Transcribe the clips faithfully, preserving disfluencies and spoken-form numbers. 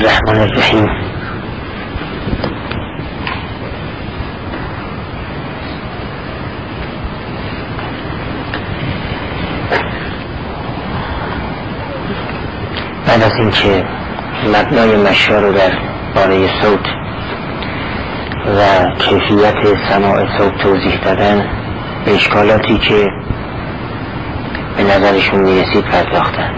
الرحمن الرحیم. بعد از اینکه مبنای مشا رو در باره صوت و کیفیت سماع صوت توضیح دادن، به اشکالاتی که به نظرشون میرسید پرداختند.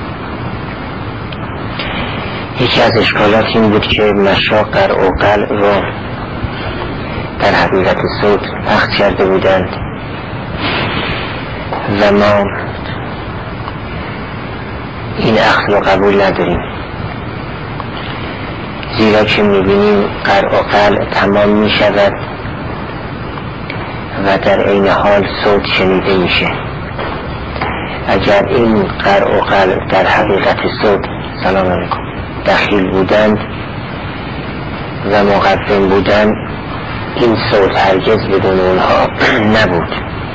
یکی از اشکالات این بود که مشا قرع و قلع رو در حقیقت صوت پخش کرده بودند و ما این اخذ رو قبول نداریم، زیرا که میبینیم قرع و قلع تمام میشود و در عین حال صوت شنیده میشه. اگر این قرع و قلع در حقیقت صوت سلام علیکم دخیل بودند و مقدم بودند، این صوت هرگز بدون اونها نبود.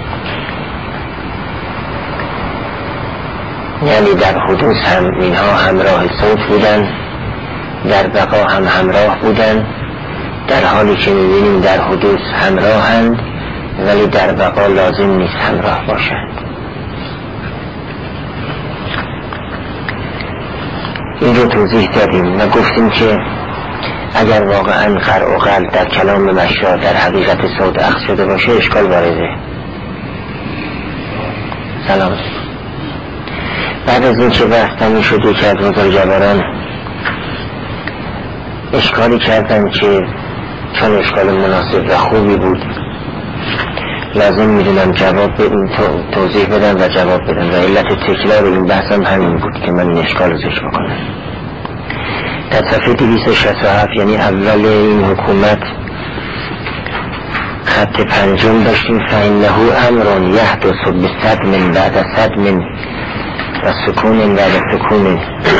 یعنی در حدوث هم اینها همراه صوت بودند، در بقا هم همراه بودند، در حالی که می‌بینیم در حدوث همراهند ولی در بقا لازم نیست همراه باشند. این رو توضیح دادیم و گفتیم که اگر واقعا قرع و قلع در کلام مشا در حقیقت صوت اخذ شده باشه اشکال وارده. سلام. بعد از این که بحث تموم شد، یکی از بزرگواران اشکالی کردن که چون اشکال مناسب و خوبی بود لازم میدونم جواب به این توضیح بدم و جواب بدم و علت تکرار این بحثم همین بود که من این اشکال رو ذکر بکنم. در صفحه دویست و شصت و هفت یعنی اول این حکومت خط پنجم داشتیم. فإنه امر یحدث بصدم بعد صدم و سکون بعد سکون.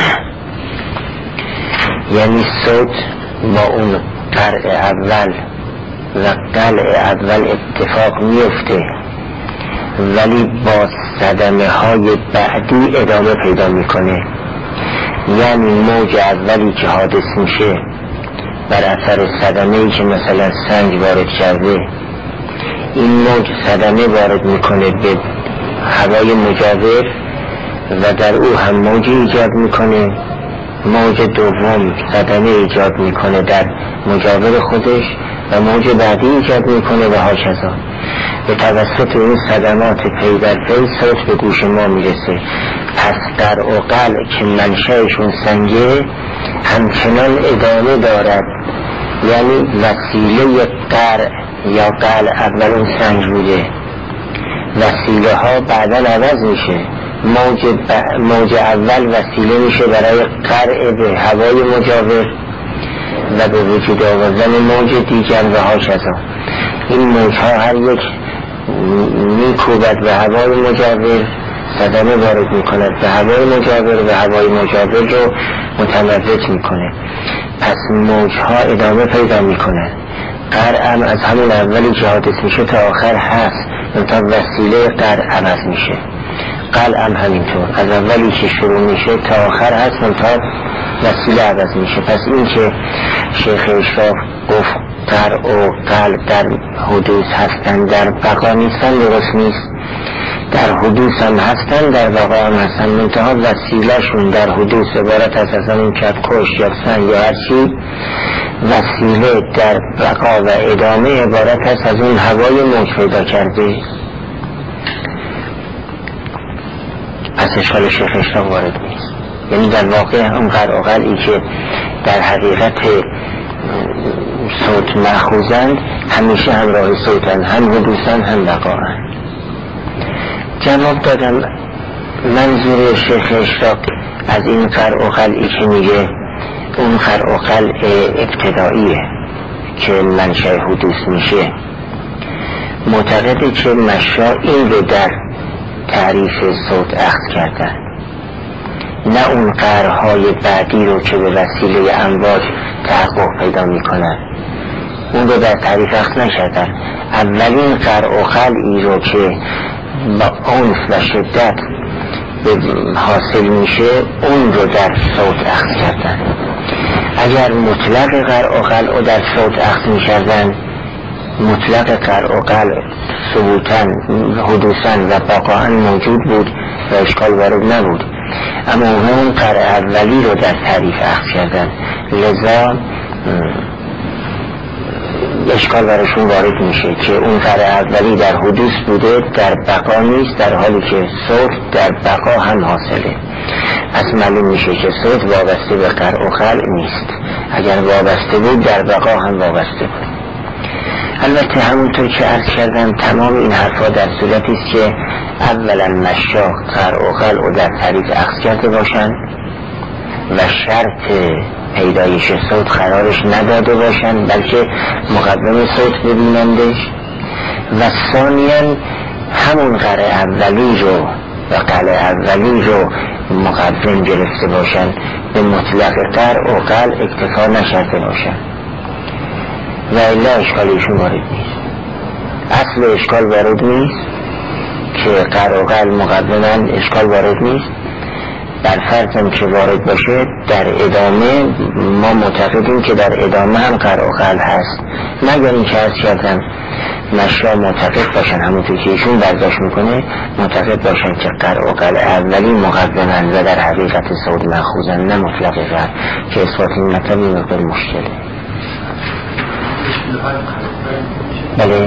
یعنی صوت با اون قرع اول و قلع اول اتفاق میفته ولی با صدمه های بعدی ادامه پیدا میکنه. یعنی موج اولی که حادث میشه بر اثر صدمه ای که مثلا سنگ وارد کرده، این موج صدمه وارد میکنه به هوای مجاور و در او هم موجی ایجاد میکنه. موج دوم صدمه ایجاد میکنه در مجاور خودش و موج بعدی ایجاد میکنه و هاکذا. به توسط این صدمات پی در پی صوت به گوش ما میرسه. پس قرع و قلع که منشأشون سنگه همچنان ادامه دارد. یعنی وسیله قرع یا قلع اول اون سنگ بوده، وسیله ها بعدا عوض میشه. موج, ب... موج اول وسیله میشه برای قرع به هوای مجاور و به وجود آوردن موج دیگر و هاکذا. این موج ها هر یک میکوبد به هوای مجاور، صدمه وارد میکند به هوای مجاور و هوای مجاور رو متمرد میکنه. پس موج ها ادامه پیدا میکنه. قرع هم از همون اولی که حادث میشه تا آخر هست، تا وسیله قرع عوض میشه. قلع هم همینطور از اولی که شروع میشه تا آخر هست، تا وسیله عوض میشه. پس این که شیخ اشراف گفت قرع و قلع در حدوث هستن در بقا نیستن درست نیست. در حدوث هم هستن در بقا هم هستن، منتها وسیله شون در حدوث عبارت از از همین کفکش یا سنگ یا هرچی، وسیله در بقا و ادامه عبارت از از اون هوای موج پیدا کرده. پس اشکال شیخ اشراف وارد نیست. یعنی در واقع هم قرع و قلعی که در حقیقت صوت مأخوذند همیشه همراه صوتن، هم حدوثن هم بقاهن. جواب دادم منظور شیخ اشراف از این قرع و قلعی که میگه اون قرع و قلع ابتداییه که منشأ حدوث میشه. معتقده که مشا این رو در تعریف صوت اخذ کردن، نه اون قرهای بعدی رو که به وسیله امواج تحقق پیدا میکنن، اون رو در تعریف اخذ نکردن. اولین قرع و قلعی رو که با عنف و شدت حاصل میشه اون رو در صوت اخذ کردن. اگر مطلق قرع و قلع در صوت اخذ می کردن، مطلق قرع و قلع ثبوتاً حدوثاً و بقاءً موجود بود و اشکال وارد نبود، اما اون قرع اولی رو در تعریف اخذ کردن، لذا اشکال برشون وارد میشه که اون قرع اولی در حدوث بوده، در بقا نیست، در حالی که صوت در بقا هم حاصله. پس معلوم میشه که صوت وابسته به قرع و قلع نیست، اگر وابسته بود در بقا هم وابسته بود. البته همونطور که عرض کردم تمام این حرفا در صورتی است که اولا مشا قرع و قلع در تعریف اخذ کرده باشند و شرط پیدایش صوت قرارش نداده باشند، بلکه مقدم صوت ببینندش، و ثانیا همون قرع اولی رو و قلع اولی رو مقدم گرفته باشند، به مطلق قرع و قلع اکتفا نشرده باشند و الا اشکالیشون وارد نیست. اصل اشکال وارد نیست که قرع و قلع مقدمن، اشکال وارد نیست. در فرضم که وارد باشه در ادامه ما معتقدیم که در ادامه هم قرع و قلع هست، مگر این که عرض کردم مشا معتقد باشن، همونطور که ایشون برداشت میکنه معتقد باشن که قرع و قلع اولی مقدمن و در حقیقت صوت مأخوذن، نه مطلق قرع، که اثبات این مطلب این مقدار مشکله. بله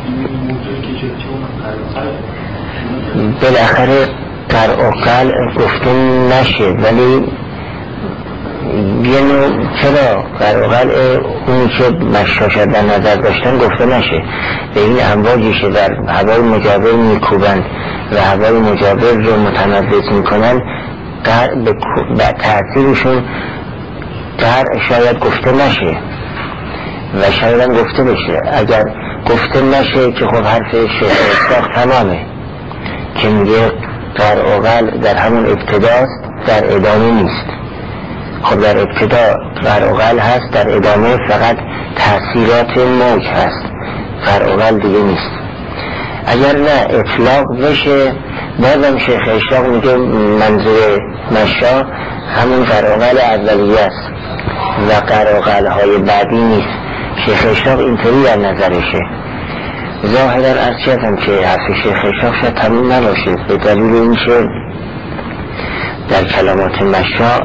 بالاخره قرع و قلع گفته نشه، ولی بیانو چرا قرع و قلع اون که مشاش در نظر داشتن گفته نشه؟ به این امواجی که در هوای مجاور میکوبن و هوای مجاور رو متنفس میکنن، به تأثیرشون قرع شاید گفته نشه و شاید هم گفته بشه. اگر گفته نشه که خب حرف شیخ اشراق تمامه که میگه قرع و قلع در همون ابتداست، در ادامه نیست. خب در ابتدا قرع و قلع هست، در ادامه فقط تأثیرات موج هست، قرع و قلع دیگه نیست. اگر نه اطلاق بشه، بازم شیخ اشراق میگه منظور مشا همون قرع و قلع اولیه است و قرع و قلع های بعدی نیست. شیخ اشراق اینطوری در نظرشه. ظاهرا عرض کردم که حرف شیخ اشراق شاید تموم نباشه، به دلیل این که در کلمات مشا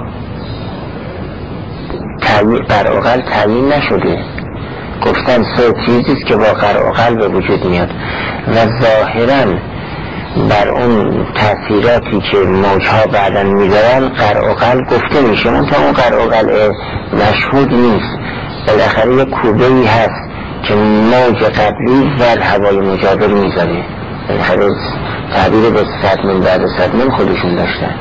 قرع و قلع تعیین نشده، گفتن صوت چیزیست که با قرع و قلع به وجود میاد و ظاهرا بر اون تأثیراتی که موجها بعداً میذارن قرع و قلع گفته میشه، منتها اون قرع و قلع مشهود نیست. بالاخره یک کوبه‌ای هست که موج قبلی و هوای مجاور میذاره، بالاخره تعبیر به صدمن بعد صدمن خودشون داشتن.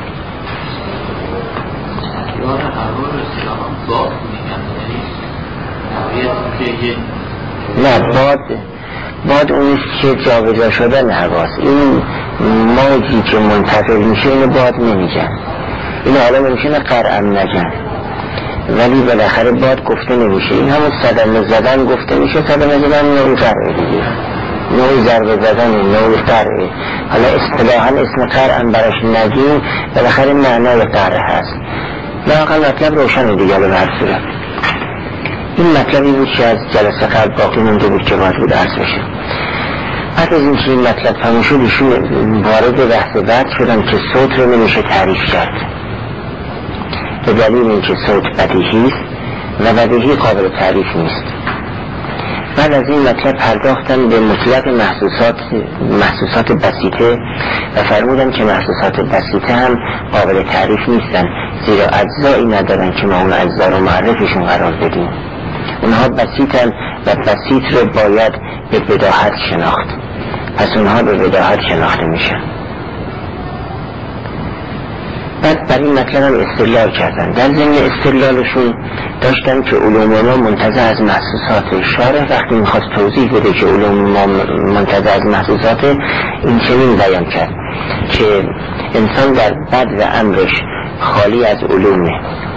نه باد باد اونیست که جابجا شدن هواست. این موجی که منتقل میشه اینو باد نمیگن، این حالا ممکنه قرعم نگن ولی بالاخره باد گفته نمیشه. این همون صدمه زدن گفته میشه، صدمه زدن نوعی قرعه دیگه، نوعی ضربه زدن، نوعی قرعه. حالا اصطلاحاً اسم قرعم براش نگیم، بالاخره معنای قرعه هست. لااقل مطلب روشن دیگه به هر صورت. این مطلبی بود که از جلسه قبل باقی مونده بود که باید بود عرض بشه. بعد از این که این مطلب تموم شد ایشون وارد بحث بعد شدن که صوت رو نمیشه تعریف کرد به دلیل اینکه صوت بدیهی است و بدیهی قابل تعریف نیست. بعد از این مطلب پرداختن به مطلق محسوسات محسوسات بسیطه و فرمودن که محسوسات بسیطه هم قابل تعریف نیستن، زیرا اجزایی ندارن که ما اون اجزا رو معرفشون قرار بدیم. اونها بسیطن و بسیط رو باید به بداهت شناخت، پس اونها به بداهت شناخته میشن. بعد بر این مطلب هم استدلال کردن. در ضمن استدلالشون داشتن که علوم ما منتزع از محسوسات. شارح وقتی میخواد توضیح بده که علوم ما منتزع از محسوسات، این چنین بیان کرد که انسان در بد و امرش خالی از علومه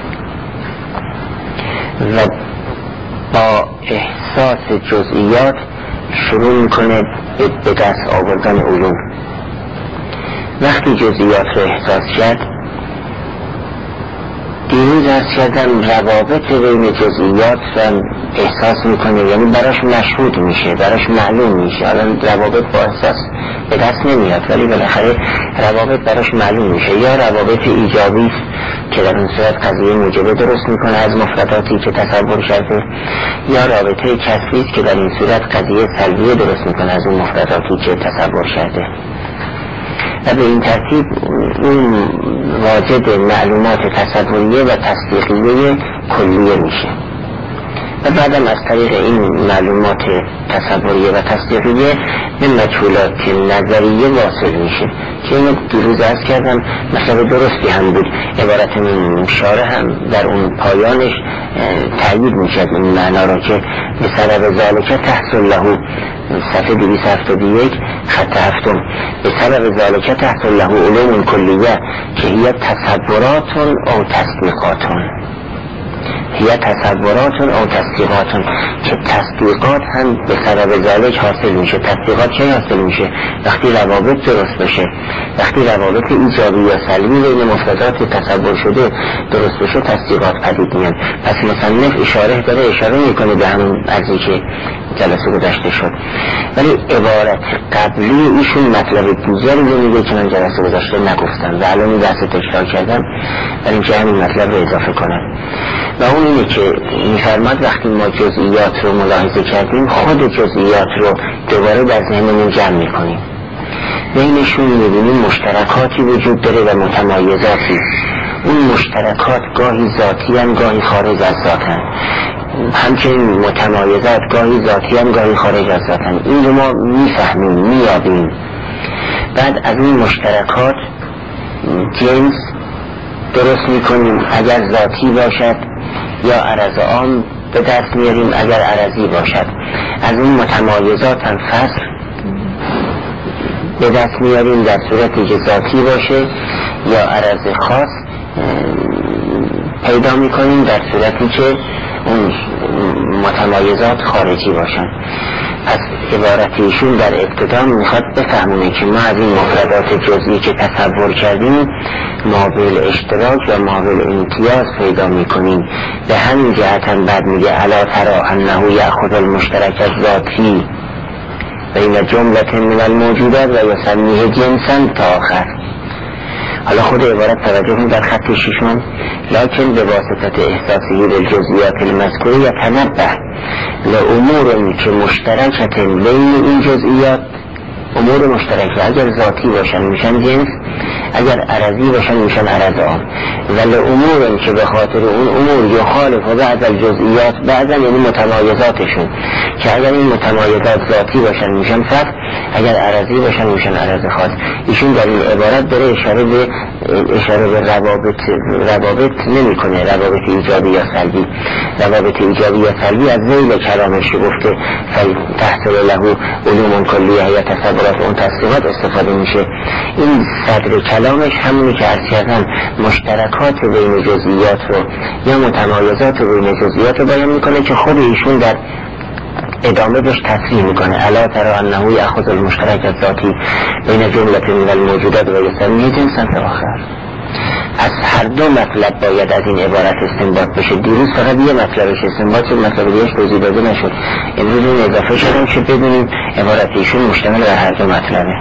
و با احساس جزئیات شروع میکنه به دست آوردن علوم. وقتی جزئیات رو احساس کرد دیروز از کردم روابط بین جزئیات و احساس میکنه، یعنی براش مشهود میشه، براش معلوم میشه. الان روابط با احساس به دست نمیاد، ولی بالاخره روابط براش معلوم میشه. یا روابط ایجابی که در اون صورت قضیه موجبه درست میکنه از مفرداتی که تصور شده، یا رابطه کسبی که در این صورت قضیه سلبی درست میکنه از اون مفرداتی که تصور شده. و به این ترتیب اون واجد معلومات تصوریه و تصدیقیه کلیه میشه و بعدم از طریق این معلومات تصوریه و تصدیقیه به مجهولات نظریه واصل میشه که اینو دیروز عرض کردم مثلا درستی هم بود. عبارت من شارح هم در اون پایانش تأیید میشد این معنا را که به سبب ذالک تحصل له، صفحه دویست و هفتاد و یک خط هفتم، به سبب ذالک تحصل له علوم کلیه که هی تصورات او تصدیقاتون، هی تصورات او تصدیقات، که تصدیقات هم به سبب ذالک حاصل میشه. تصدیقات چه حاصل میشه؟ وقتی روابط درست بشه، وقتی روابط ایجابی یا سلبی بین مفردات تصور شده درست بشه، تصدیقات پدید میان. پس مصنف اشاره داره، اشاره میکنه به همون ارزی که جلسه گذشته شد، ولی عبارت قبلی ایشون مطلب دیگری رو میگه که من جلسه گذشته نگفتم و الان این بحث تکرار کردم برای اینکه همین مطلب رو اضافه کنم. و اون اینه که میفرماد وقتی ما جزئیات رو ملاحظه کردیم، خود جزئیات رو دوباره در ذهنمون جمع میکنیم، بینشون میبینیم مشترکاتی وجود داره و متمایزاتی. اون مشترکات گاهی ذاتی هم گاهی خارج از ذات هم، همچنین متمایزات گاهی ذاتی هم گاهی خارج از ذات هم. این رو ما میفهمیم، میابیم. بعد از این مشترکات جنس درست میکنیم، اگر ذاتی باشد، یا عرض عام به دست میاریم اگر عرضی باشد. از این متمایزات هم فصل به دست میاریم در صورتی که ذاتی باشه، یا عرض خاص پیدا میکنیم در صورتی که اون متمایزات خارجی باشن. پس عبارتیشون در ابتدا میخواد بفهمونه که ما از این مفردات جزئی که تصور کردیم مابل اشتراک و مابل امتیاز پیدا میکنیم. به همین جهت هم بعد میگه الا ترى انه یأخذ المشترک الذاتی بین جملة من الموجودات و یسمیه جنسا تا آخر. حالا خود عبارت توجه کنید در خط ششم، لکن به واسطه احساسه بالجزئیات المذکوره یتنبه لامور که مشترکت بین این جزئیات. امور مشترکه اگر ذاتی باشن میشن جنس، اگر عرضی باشن میشن عرض عام. ولی امور که به خاطر اون امور یخالف و بعض الجزئیات، بعضا یعنی متمایزاتشون، که اگر این متمایزات ذاتی باشن میشن فرد، اگر عرضی باشن میشن عرض خاص. ایشون در این عبارت داره اشاره به اشاره به روابط روابط نمیکنه، روابط ایجابی یا سلبی. روابط ایجابی یا سلبی از ذیل کلامش گفته تحصل له علوم کلیه یا تصورات اون تصدیقات استفاده میشه. این صدر کلامش همونی که عرض کردم مشترکات بین جزئیات رو یا متمایزات بین جزئیات رو بیان میکنه که خود ایشون در ادامه بهش تصریح میکنه. الا ترى انه یأخذ المشترک الذاتی بین جملة من الموجودات و یسمیه جنسا تا آخر. از هر دو مطلب باید از این عبارت استنباط بشه. دیروز فقط یه مطلبش استنباط شد، مطلب دیگه‌اش توضیح داده نشد. امروز این اضافه شدم که ببینیم عبارت ایشون مشتمل بر هر دو مطلبه.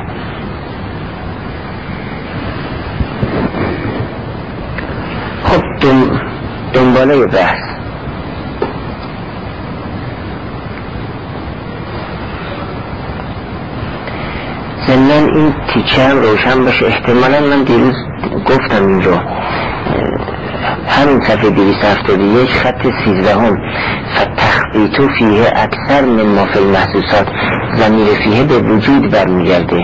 خب دم دنباله بحث. ضمن این تیکه هم روشن باشه. احتمالا من دیروز گفتم این رو، همین صفحه دویست و هفتاد و یک خط سیزدهم، فتخبیتو فیه اکثر من ما فی المحسوسات، ضمیر فیه به وجود برمیگرده،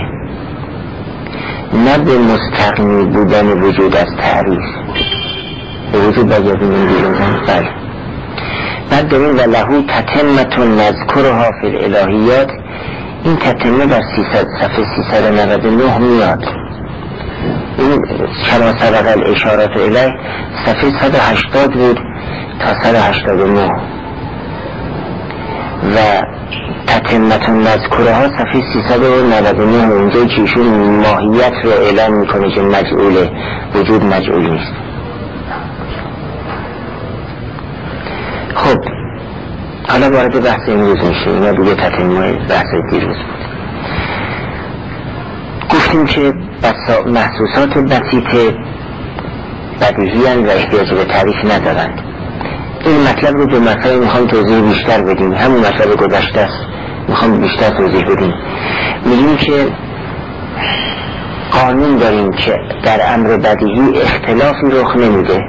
نه به مستغنی بودن وجود از تعریف. به وجود برگردیم این بیرون. بله. بعد داریم و لهو تتمتون نذکرها فی الالهیات. این تتمه در صفحه سیصد و نود و نه میاد. این کما سبق الاشارات الیه صفحه صد و هشتاد بود تا صد و هشتاد و نه و تتمتون مذکورها صفحه سیصد و نود و نه، اونجا که ایشون ماهیت رو اعلام میکنه که مجعوله، وجود مجعول نیست. حالا وارد بحث امروز میشه، اینا دیگه تتمه بحث دیروز بود. گفتیم که محسوسات بسیط بدیهی هستند و احتیاج به تعریف ندارند. این مطلب رو دو مسائل میخوام توضیح بیشتر بدیم، همون مطلب گذشته است میخوام بیشتر توضیح بدیم. میگیم که قانون داریم که در امر بدیهی اختلافی رخ نمیده.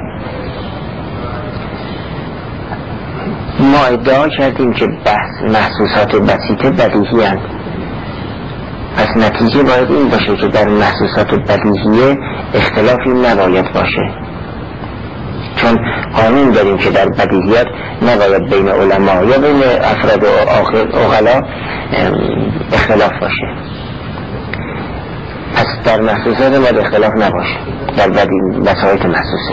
ما ادعا کردیم که بحث محسوسات بسیطه بدیهی هستند، پس نتیجه باید این باشه که در محسوسات بدیهیه اختلافی نباید باشه، چون قانون داریم که در بدیهیات نباید بین علما یا بین افراد عقلا اختلاف باشه. پس در محسوسات باید اختلاف نباشه در بساط محسوسه.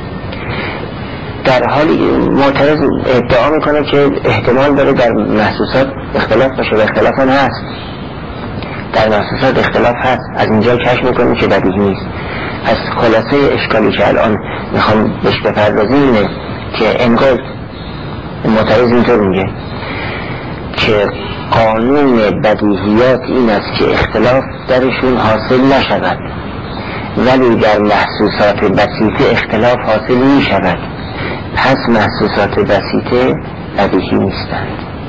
در حالی معترض ادعا میکنه که احتمال داره در محسوسات اختلاف باشه و اختلاف هم هست، در محسوسات اختلاف هست، از اینجا کشف میکنیم که بدیهی نیست. پس خلاصه اشکالی که الان میخوام بهش بپردازیم اینه که انگار معترض اینطور میگه که قانون بدیهیات این است که اختلاف درشون حاصل نشود، ولی در محسوسات بسیطه اختلاف حاصل میشود، پس محسوسات بسیطه بدیهی نیستند.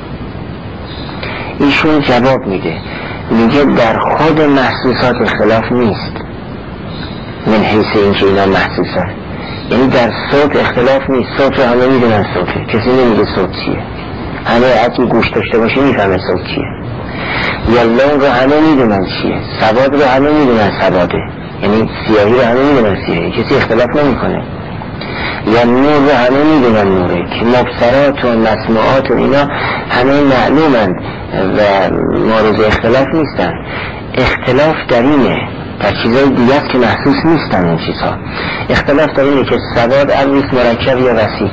ایشون جواب میده، میگه در خود محسوسات اختلاف نیست، من حیث این که اینا محسوسن، یعنی در صوت اختلاف نیست. صوت رو همه میدونن صوته، کسی نمیگه صوت چیه، همه اگه گوش داشته باشه میفهمه صوت چیه. یا لون رو همه میدونن چیه، سواد رو همه میدونن سواده، یعنی سیاهی رو همه میدونن سیاهی، کسی اختلاف نمیکنه. یا نور رو همه میدونن نوره، که مبصرات و مسموعات و اینا همه معلومن و مورد اختلاف نیستن. اختلاف در اینه، در چیزای دیگه است که محسوس نیستن این چیزها. اختلاف در اینه که سواد اولیس مرکب یا وسیط،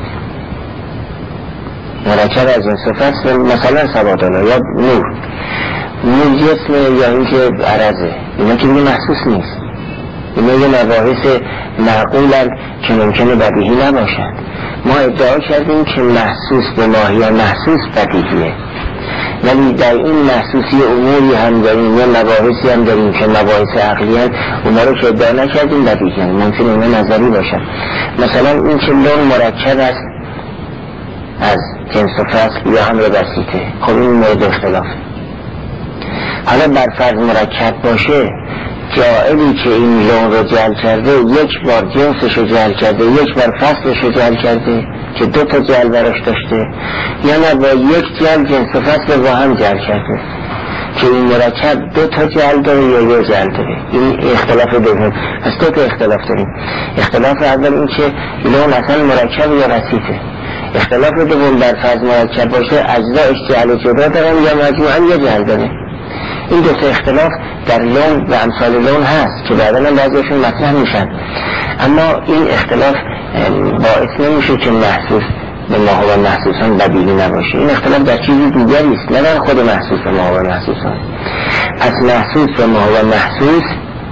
مرکب از این صفت مثلا سوادانا یا نور، نور جسم یا اینکه عرضه، اینا که دیگه محسوس نیست. اینا یه مباحث معقولن که ممکنه بدیهی نباشن. ما ادعا کردیم که محسوس به ماهی محسوس بدیهیه، ولی در این محسوسی اموری هم داریم یا مباحثی هم داریم که مباحث عقلی هم، اونا رو که ادعا نکردیم بدیهی هم، ممکنه اونا نظری باشن. مثلا این که لون مرکب است از جنس و فصل یا امر بسیطه، خب این مورد اختلاف. حالا بر فرض مرکب باشه، جائلی که این لون رو جعل کرده یک بار جنسش رو جعل کرده، یک بار فصلش رو جعل کرده که دو تا جعل براش داشته، یا نه با یک جعل جنس و فصل با هم جعل کرده که این مرکب دو تا جعل داره یا یک جعل داره. این اختلاف دوم. پس دو تا اختلاف داریم. اختلاف اول این که لون اصلا مرکب یا وسیطه. اختلاف دوم بر فرض مرکب باشه اجزایش جعل جدا دارن یا مجموعاً یک جعل داره. این دو تا اختلاف در لون و امثال لون هست که بعداً بعضیشون مطرح میشن، اما این اختلاف باعث نمیشه که محسوس به ما و محسوسان بدیهی نباشه. این اختلاف در چیزی دیگری است، نه در خود محسوس به ما و محسوسان. از محسوس به ما و محسوس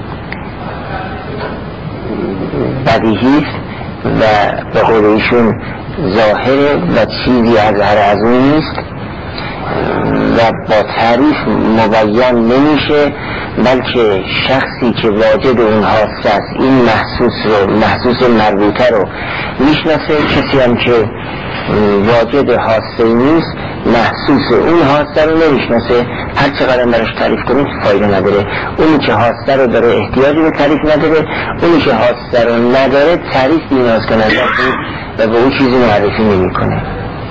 بدیهی است و به قول ایشون ظاهره و چیزی از هر از اون نیست و با تعریف مبین نمیشه، بلکه شخصی که واجد اون حاسه است این محسوس رو، محسوس مربوطه رو میشناسه. کسی هم که واجد حاسه نیست محسوس اون حاسه رو نمیشناسه، هر چقدر براش تعریف کنید فایده نداره. اونی که حاسه رو داره احتیاجی به تعریف نداره، اونی که حاسه رو نداره تعریف نیاز کنه و به اون چیزی معرفی نمی کنه.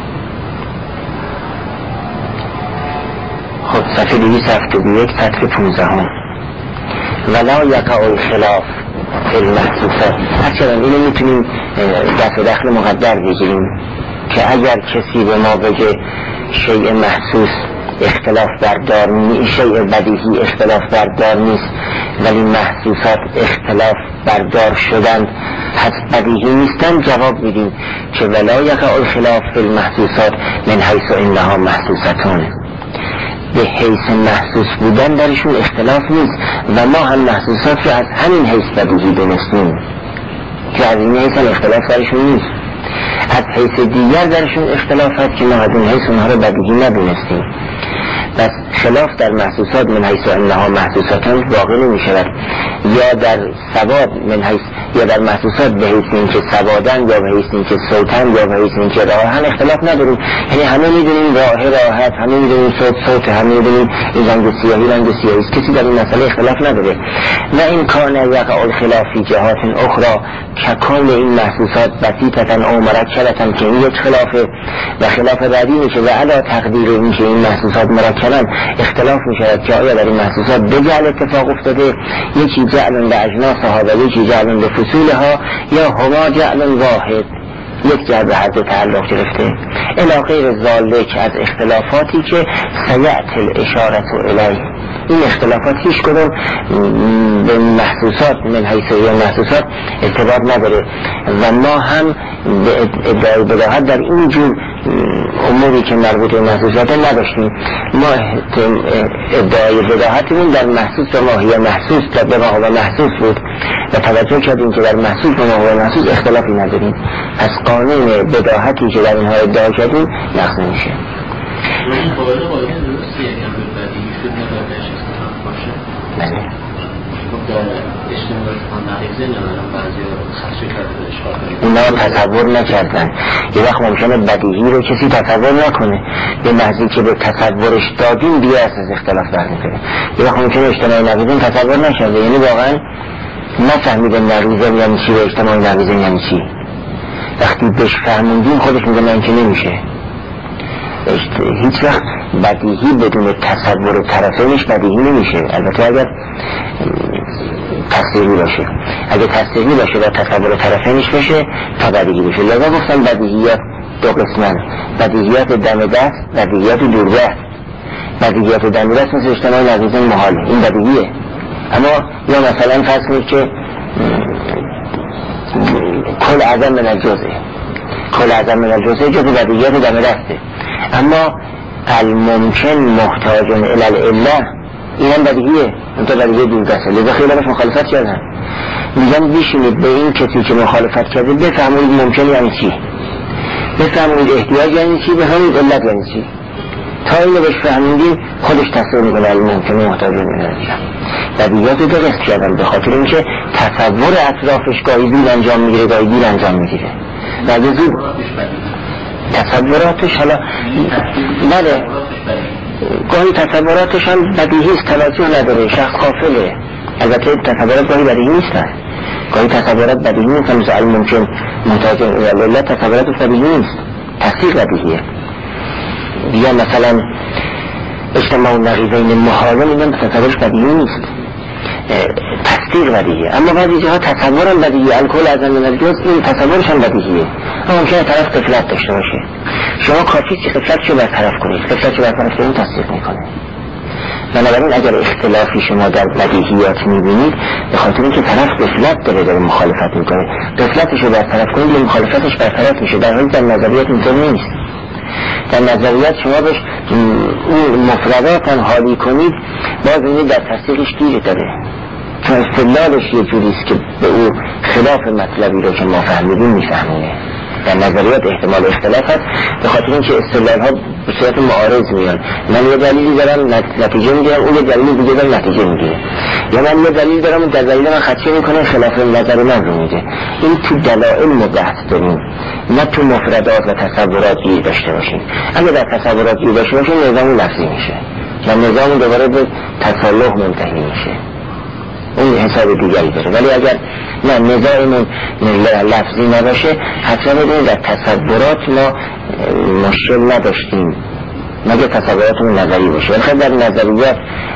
خب صفحه دویست هفتاد و یک سطر پونزده هم ولا یقع الخلاف فی المحسوسات. هرچند اینو میتونیم دفع دخل مقدر بگیریم که اگر کسی به ما بگه شیء محسوس اختلاف بردار نیست، شیء بدیهی اختلاف بردار نیست ولی محسوسات اختلاف بردار شدن پس بدیهی نیستن، جواب میدیم که ولا یقع الخلاف فی المحسوسات من حیث انها محسوستون. به حیث محسوس بودن درشون اختلاف نیست و ما هم محسوسات رو از همین حیث بدیهی دونستیم که از این حیث اختلاف درشون نیست. از حیث دیگر درشون اختلاف هست که ما از اون حیث اونها رو بدیهی ندونستیم. بس خلاف در محسوسات من حیث انها محسوساتن واقع نمی شود، یا در سواد من حیث، یا در محسوسات به حیث این که سوادن یا به حیث این که صوتن یا به حیث این که راهن اختلاف نداریم. یعنی همه میدونیم راه راحت، همه میدونیم صوت صوت، همه میدونیم این رنگ سیاهی رنگ سیاهی، کسی در این مسئله اختلاف نداره. و این کان یقع الخلاف فی جهات اخرى ککل این محسوسات بسیطتن او مرکبتن که این یک خلافه و خلاف بعدی میشه و علا تقدیر این که این محسوسات مرکبن اختلاف میشه که آیا در این محسوسات دو جعل اتفاق افتاده، یکی جعل به اجناسها و یکی جعل به فصولها، یا هما جعل واحد، یک جعل به حد تعلق گرفته. الی غیر ذالک از اختلافاتی که سیأتی الاشارة الیه، این اختلافات هیچ کدوم به محسوسات من حیث یا محسوسات ارتباط نداره و ما هم به ادعای بداهت در این جور اموری که مربوط به محسوسات نداشتیم. ما ادعای بداهتمون در محسوس و ماهی محسوس و به ماهی محسوس بود و توجه کردیم که در محسوس و ماهی محسوس اختلافی نداریم. از قانون بداهتی که در اینها ادعا کردیم نقض نمیشه. بله. اونا تصور نکردن. یه وقت ممکنه بدیهی رو کسی تصور نکنه، به محضی که به تصورش دادیم بیا از اختلاف برمی‌کنه. یه وقت ممکنه اجتماعی نویزین تصور نکرده، یعنی واقعا نفهمیده نروزن یعنی چی و اجتماعی نویزین یعنی چی. وقتی بهش فهموندیم خودش میگه من که نمیشه. هیچ وقت بدیهی بدون تصور طرفینش بدیهی نمیشه. البته اگر تصدیقی باشه، اگر تصدیقی باشه و تصور طرفینش باشه تا بدیهی باشه. لذا گفتم بدیهیات دو قسمن، بدیهیات دم دست، بدیهیات دوربست. بدیهیات دم دست مثل اجتماعی نویزین محال، این بدیهیه. اما یا مثلا فرض کنید که کل اعظم من الجزء، کل اعظم من الجزء جزء بدیهیات دم دسته، اما الممکن محتاج الی العله این هم بدیهیه، اون تا بدیهی دور دسته. لذا خیلی همش مخالفت کردن. میگن بیشونید به این کسی که مخالفت کرده بفهمونید ممکن یعنی چی، بفهمونید احتیاج یعنی چی، بفهمونید علت یعنی چی. تا اینو بهش فهمیدیم خودش تصور میکنه الممکن محتاج الی العله. بدیهیات رو درست کردن به خاطر اینکه تصور اطرافش گاهی دور انجام میگیره گاهی دور انجام میگیره. بعد زود تصوراتش حالا بله گاهی تصوراتش هم بدیهی است، توجه نداره، شخص غافله. البته تصورات گاهی بدیهی نیستن، گاهی تصورات بدیهی نیستن، مثل الممکن محتاج الی العله تصوراتش بدیهی نیست، تصدیق بدیهیه. یا مثلا اجتماع نقیضین محارم اینم تصورش بدیهی نیست، تصدیق بدیهیه. اما بعضی جاها تصورم بدیهیه، الکل اعظم من الجزء این تصورش هم بدیهیه. اما ممکنه طرف غفلت داشته باشه، شما کافی که غفلتشو برطرف کنید، غفلتشو برطرف کنید تصدیق میکنه. بنابراین اگر اختلافی شما در بدیهیات میبینید به خاطر اینکه طرف غفلت داره داره مخالفت میکنه، غفلتشو برطرف کنید یا مخالفتش برطرف میشه. در حالی در نظریات اینطور نیست. در نظریات شما بهش اون مفردات حالی کنید باز اینی در تصدیقش گیر داره، چون استدلالش یه جوریست که به او خلاف مطلبی رو که ما فهمیدیم میفهمونه. در نظریات احتمال اختلاف هست به خاطر اینکه استدلال ها به صورت معارض میان. من یه دلیلی دارم نتیجه میگیرم، اون یه دلیل دیگه دارم نتیجه میگیره، یا من یه دلیل دارم در دلیل من خدشه میکنه خلاف نظر من رو میده. این تو دلائل مبحث داریم، نه تو مفردات و تصورات گیر داشته باشیم. اما در تصورات گیر داشته باشیم نظام لفظی میشه و نظام دوباره به تصالح منتهی میشه، اون حساب دیگری داره. ولی اگر نه نظاممون لفظی نباشه حتما بدونید در تصورات ما مشکل نداشتیم مگه تصوراتمون نظری باشه. ولی در نظریات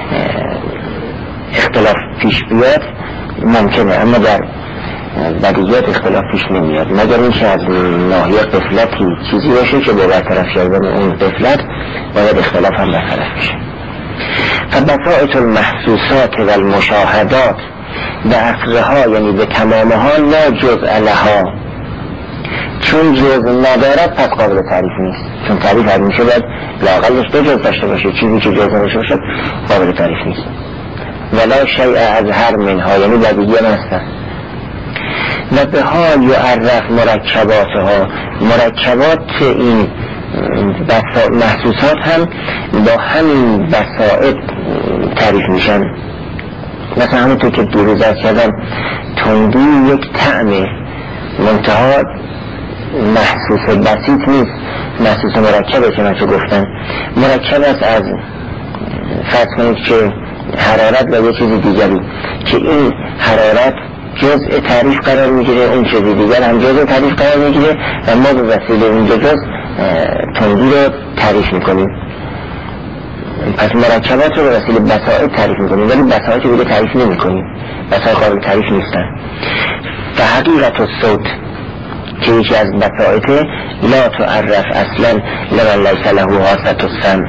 اختلاف پیش بیاد ممکنه، اما در بدیهیات اختلاف پیش نمیاد مگر اینکه از ناحیه غفلتی چیزی باشه که به برطرف کردن اون غفلت باید اختلاف هم برطرف بشه. فبسائط المحسوسات و المشاهدات به اصلها یعنی به تمامها لا جزء لها، چون جزء ندارد پس قابل تعریف نیست. چون تعریف هم میشه باید لااقلش دو جزء داشته باشه، چیزی که جزء نشه باشه قابل تعریف نیست. ولا شیء از هر منها یعنی بدیهی هم هستن. و به ها یعرف مرکباتها، مرکبات این محسوسات هم با همین بسائط تعریف میشن. مثلا همونطور که دیروز از کردم تندی یک طعمه، منتها محسوس بسیط نیست، محسوس مرکبه که من چه گفتم مرکب است از فرض کنید که حرارت و یه چیزی دیگری که این حرارت جزء تعریف قرار میگیره، اون چیزی دیگر هم جزء تعریف قرار میگیره و ما به وسیله این دو جزء تندی رو تعریف میکنیم. پس مرکبات رو به وسیله بسائط تعریف میکنیم ولی بسائط رو تعریف نمیکنیم، بسائط قابل تعریف نیستن. و حقیقت الصوت که یکی از بسائطه لا تعرف اصلا لمن لیس له حاسة السمع،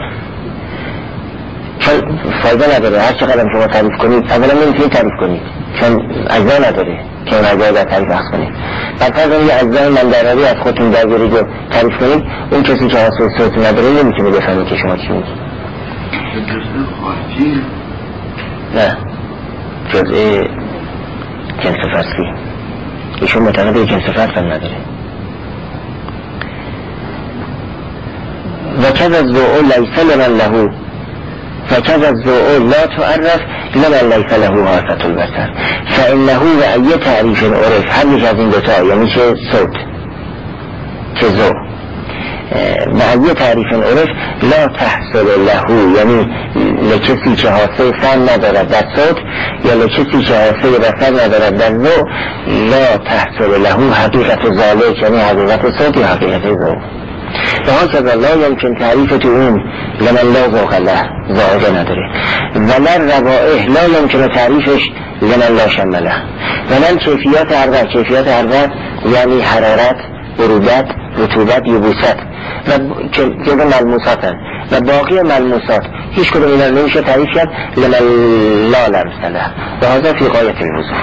چون فایده نداره هر چقدر شما تعریف کنید اولا نمیتونید تعریف کنید چون اجزا نداره که اون اجزا در تعریف بحث کنید. بعد از اون یه اجزای مندراری از خودتون درگیرید و تعریف کنید، اون کسی که حاسه صوت نداره نمیتونه بفهمید که شما چی میگید. نه جزء جنس فصلی، ایشون معتقد به جنس فصل هم نداره. و کذا الضوء لیس لمن له فكذا الضوء لا تعرف لمن ليس له حاسة البصر فإنه بأي تعريف عرف. هر یک از این دوتا یعنی چه صوت چه ضوء بأي تعریف عرف لا تحصل له، یعنی لکسی که حاسه سمع ندارد در صوت یا لکسی که حاسه بصر ندارد در ضوء لا تحصل له حقیقت ذلک، یعنی حقیقت صوت یا حقیقت ضوء. و هكذا لا يمكن تعريفة اون لمن لا ذوق له، ذائقه نداره. ولا الروائح لا يمكن تعریفش لمن لا شم له. ولا کیفیات اربع، کیفیات اربع یعنی حرارت، برودت، رطوبت، یبوست و جزء ملموسات هست و باقی ملموسات هیچ کدوم اینا نمیشه تعریف کرد لمن لا لمس له. و هذا فی غایة الوضوح.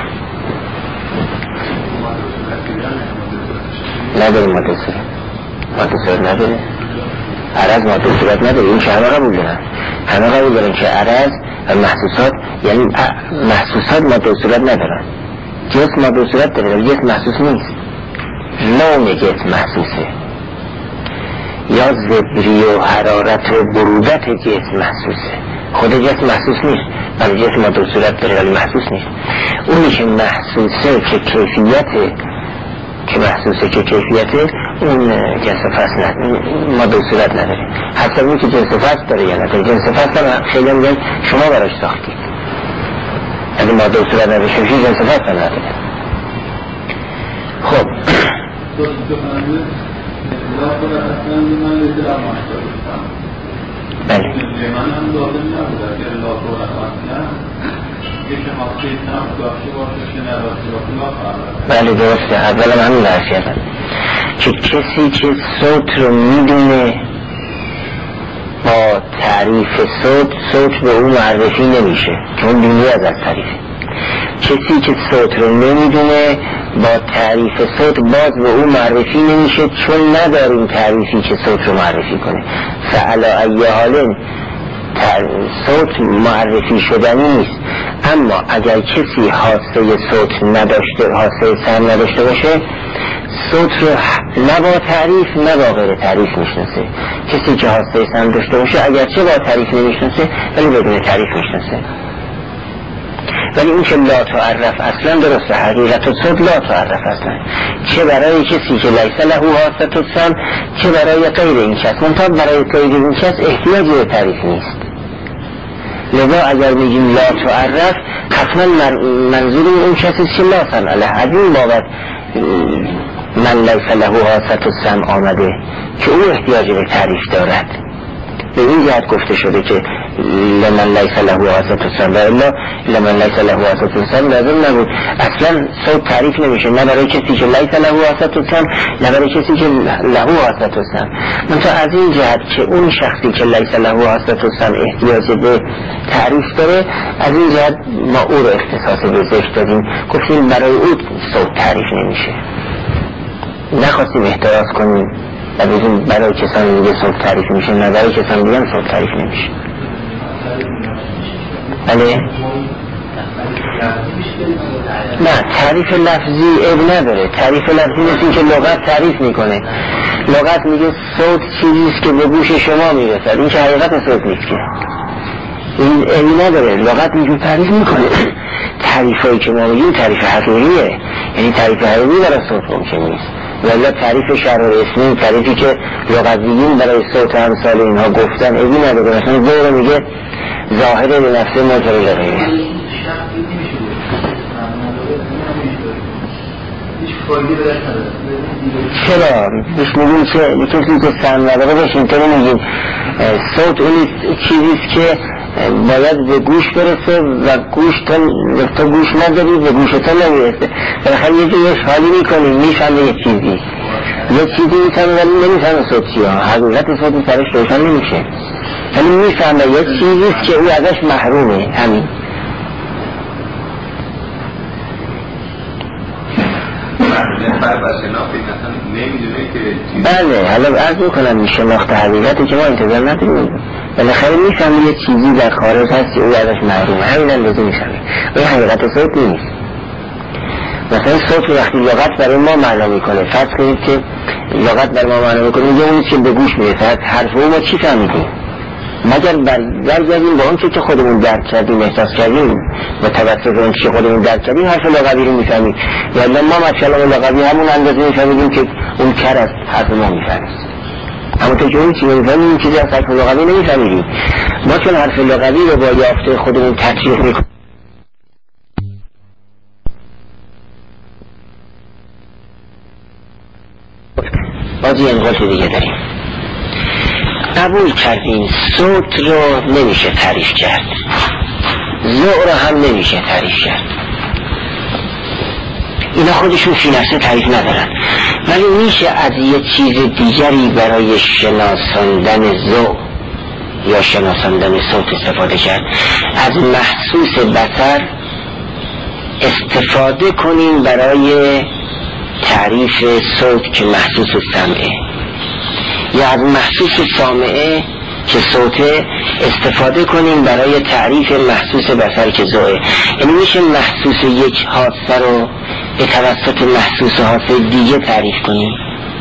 نداره ماده صورت، ماده صورت نداره، عرض ماده صورت نداره. این که همه قبول دارن، همه قبول دارن که عرض و محسوسات یعنی محسوسات ماده صورت ندارن. جسم ماده صورت داره ولی جسم محسوس نیست. نوع جسم محسوسه، یا زبری و حرارت و برودت جسم محسوسه، خود جسم محسوس نیست ولی جسم ماده صورت داره ولی محسوس نیست. اونی که محسوسه که کیفیته که محسوسه که کیفیته اون جنس فصل نداره، ماده صورت نداره. حتی اون که جنس فصل داره یا نداره. جنس فصل هم خیلی میگن شما براش ساختید، اگه ماده صورت نداره شوشی جنس فصل نداره. خب بله بله درسته. اولا همین عرض کردم که کسی که صوت رو میدونه با تعریف صوت، صوت به اون معرفی نمیشه چون دونی از از تعریفه. کسی که صوت رو نمیدونه با تعریف صوت باز به اون معرفی نمیشه چون نداریم تعریفی که صوت رو معرفی کنه. فعلا ای حالین صوت معرفی شدنی نیست. اما اگر کسی حاسه صوت نداشته، حاسه سمع نداشته باشه، صوت رو نه با تعریف نه با غیر تعریف میشناسه. کسی که حاسه سمع داشته باشه اگرچه با تعریف نمیشناسه ولی بدون تعریف میشناسه. ولی این که لا تعرف اصلا درسته، حقیقت صوت لا تعرف اصلا، چه برای کسی که لیس له حاسة السمع چه برای غیر این کس. منتها برای غیر این کس احتیاجی به تعریف نیست. لذا اگر میگیم لا تعرف حتما منظور اون کسی که لا سمع له، از این بابت من لیس له حاسة السمع آمده که او احتیاجی به تعریف دارد. به این جهت گفته شده که لمن لیس له حاسة السمع، و الا لمن لیس له حاسة السمع لازم نبود. اصلا صوت تعریف نمیشه نه برای کسی که لیس له حاسة السمع نه برای کسی که له حاسة السمع. منتها از این جهت که اون شخصی که لیس له حاسة السمع احتیاج به تعریف داره، از این جهت ما او رو اختصاص به ذکر دادیم، گفتیم برای او صوت تعریف نمیشه. نخواستیم احتراز کنیم و بگیم برای کسان دیگه صوت تعریف میشه نه برای کسان دیگه صوت تعریف نمیشه. بله نه تعریف لفظی اب نداره. تعریف لفظی مثل این که لغت تعریف میکنه. لغت میگه صوت چیزیست که به گوش شما میرسد. این که حقیقت صوت نیست که این ابی نداره. لغت اینجور تعریف میکنه. تعریف هایی که ما میگیم تعریف حقیقیه، یعنی تعریف حقیقی برای صوت ممکن نیست. ولی تعریف شرع اسمی، تعریفی که لغویین برای صوت امثال اینها گفتن ابی نداره. مثلا زور میگه ظاهر به نفسه مجرد غیره. چرا؟ بهش میگیم که کسی که سم نداره بهش اینطوری میگیم صوت اون چیزیست که باید به گوش برسه و گوش تا گوش نداری به گوش تا نمیرسه. بالاخره یه جایش حالی میکنیم میفهمه یه چیزی یه چیزی میفهمه ولی نمیفهمه صوت چیه. حقیقت صوت سرش روشن نمیشه ولی میفهمه یه چیزیست که او ازش محرومه. همین بله. حالا عرض میکنم شناخت حقیقتی که ما انتظار نداریم. بالاخره میفهمی یه چیزی در خارج هست که او ازش محرومه. همین اندازه میفهمی. این حقیقت صوت نیست. مثلا صوت وقتی لغت برای ما معنا میکنه، فرض کنید که لغت برای ما معنا میکنه میگه اونی که به گوش میرسد حرف او ما چی فهمیدیم مگر برگردیم با اون که خودمون درک کردیم احساس کردیم و توسط اون که خودمون درک کردیم حرف لغوی رو میفهمیم. یعنی ما مثلا لغوی همون اندازه میفهمیدیم که اون کر از حرف ما میفهمید. اما تو که اون چیزی میفهمیم این چیزی از حرف لغوی نمیفهمیدیم. ما چون حرف لغوی رو با یافته خودمون تطبیق میکنیم باز یه انقاط دیگه داریم. قبول کردیم صوت رو نمیشه تعریف کرد، ذوق رو هم نمیشه تعریف کرد. اینا خودشون فی نفسه تعریف ندارن، ولی میشه از یه چیز دیگری برای شناساندن ذوق یا شناساندن صوت استفاده کرد. از محسوس بصر استفاده کنیم برای تعریف صوت که محسوس سمعه، یا از محسوس سامعه که صوته استفاده کنیم برای تعریف محسوس بصر که ذوقه. یعنی میشه محسوس یک حادثه رو به توسط محسوس حادثه دیگه تعریف کنیم.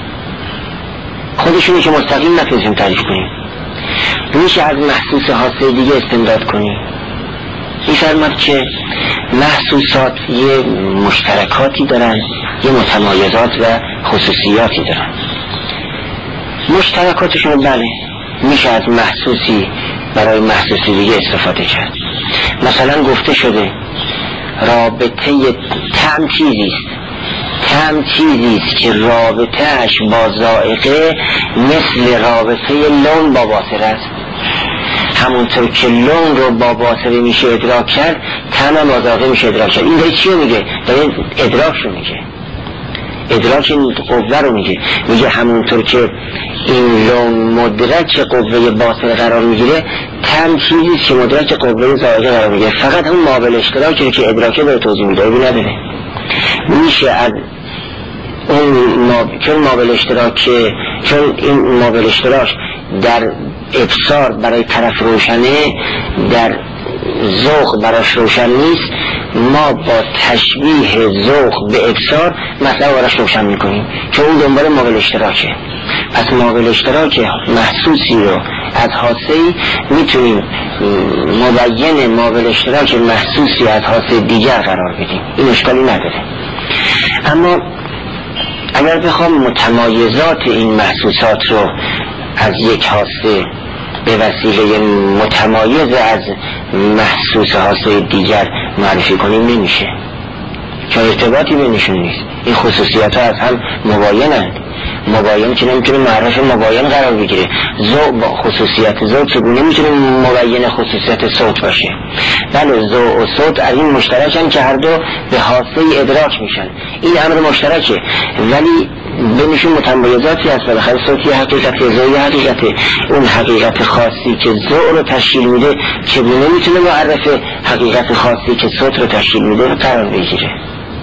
خودشونی که مستقیم نتونیم تعریف کنیم. میشه از محسوس حادثه دیگه استمداد کنیم. می‌فرماد که محسوسات یه مشترکاتی دارن، یه متمایزات و خصوصیاتی دارن. مشترکاتشون بله میشه از محسوسی برای محسوسی دیگه استفاده کرد. مثلا گفته شده رابطه طعم چیزیست، طعم چیزیست که رابطهش با ذائقه مثل رابطه لون با باصره است. همونطور که لون رو با باصره میشه ادراک کرد، طعم با ذائقه میشه ادراک کرد. این داره چی رو میگه؟ داره ادراک رو میگه، ادراک این قوه رو میگه. میگه همونطور که این لون مدرک قوه باصره قرار میگیره، طعم چیزیست که مدرک قوه ذائقه قرار میگیره. فقط اون مابل اشتراکی که ادراکه داره توضیح میده، این نداره. میشه از اون ما... چون مابل اشتراکه، چون این مابل اشتراک در ابصار برای طرف روشنه، در ذوق براش روشن نیست، ما با تشبیه ذوق به ابصار مثلا براش روشن میکنیم چون اون دنبال مابل اشتراکه. پس مابل اشتراک محسوسی رو از حادثه‌ای میتونیم مبین مابل اشتراک محسوسی از حادثه دیگر قرار بدیم. این اشکالی نداره. اما اگر بخوام متمایزات این محسوسات رو از یک حادثه به وسیله متمایز از محسوس حادثه دیگر معرفی کنیم نمیشه، چون ارتباطی بینشون نیست. این خصوصیات ها از هم مباینند. مباین که نمیتونه معرف مباین قرار بگیره. ذوق با خصوصیت ذوق چگونه میتونه مبین خصوصیت صوت باشه؟ بله ذوق و صوت از این مشترکن که هر دو به حادثه ادراک میشن. این امر مشترکه ولی بینشون متمایزاتی هست. بالاخره صوت یه حقیقت، ذوق یه حقیقت. اون حقیقت خاصی که ذوق رو تشکیل میده چگونه میتونه معرف حقیقت خاصی که صوت رو تشکیل میده قرار بگیره؟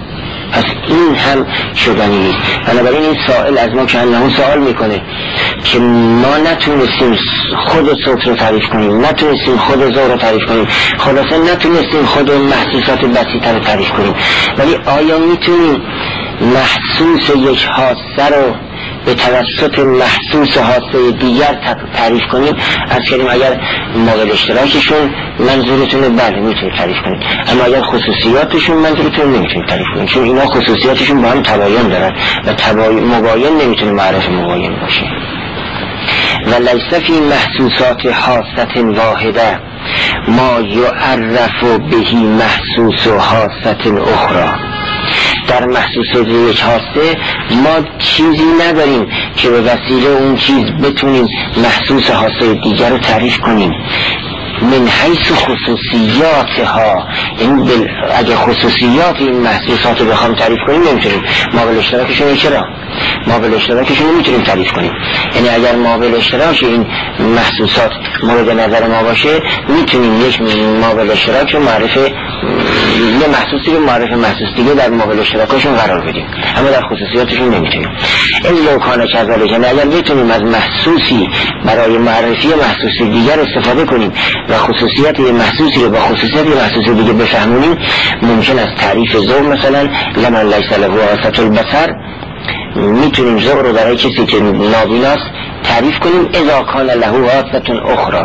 پس این هم شدنی نیست. بنابراین این سائل از ما که انه سوال میکنه که ما نتونستیم خود صوت رو تعریف کنیم، نتونستیم خود ذوق رو تعریف کنیم، خلاصه نتونستیم خود محسوسات بسیطه رو تعریف کنیم، ولی آیا میتونیم محسوس یک حاسه رو به توسط محسوس حاسه دیگر تعریف کنیم؟ از کلیم اگر مابل اشتراکشون منظورتونه بله میتونید تعریف کنید، اما اگر خصوصیاتشون منظورتون نمیتونید تعریف کنید، چون اینا خصوصیاتشون با هم تباین دارن و تباین مباین نمیتونه معرف مباین باشه. و لیس فی محسوسات حاسه واحده ما یعرف بهی محسوس حاسه اخرى. در محسوسات یک حاسه ما چیزی نداریم که به وسیله اون چیز بتونیم محسوس حاسه دیگر رو تعریف کنیم. من حیث خصوصیاتها، یعنی اگه خصوصیات این محسوسات رو بخوام تعریف کنیم نمیتونیم. مابل اشتراکشون چرا؟ مابل اشتراکشون نمیتونیم تعریف کنیم. یعنی اگر مابل اشتراک این محسوسات مورد نظر ما باشه میتونیم یک مابل اشتراک رو معرف یه محسوسی رو معرف محسوس دیگه در مابل اشتراکشون قرار بدیم، اما در خصوصیاتشون نمیتونیم. این لوکانه کذالک، یعنی اگر بتونیم از محسوسی برای معرفی محسوس دیگر استفاده کنیم و خصوصیات محسوسی رو با خصوصیات محسوس دیگه بفهمونیم، ممکن است تعریف ذوق مثلا لمن لیس له حاسة البصر میتونیم ذوق رو برای کسی که نابیناست تعریف کنیم اذا کان له حاسة اخرى،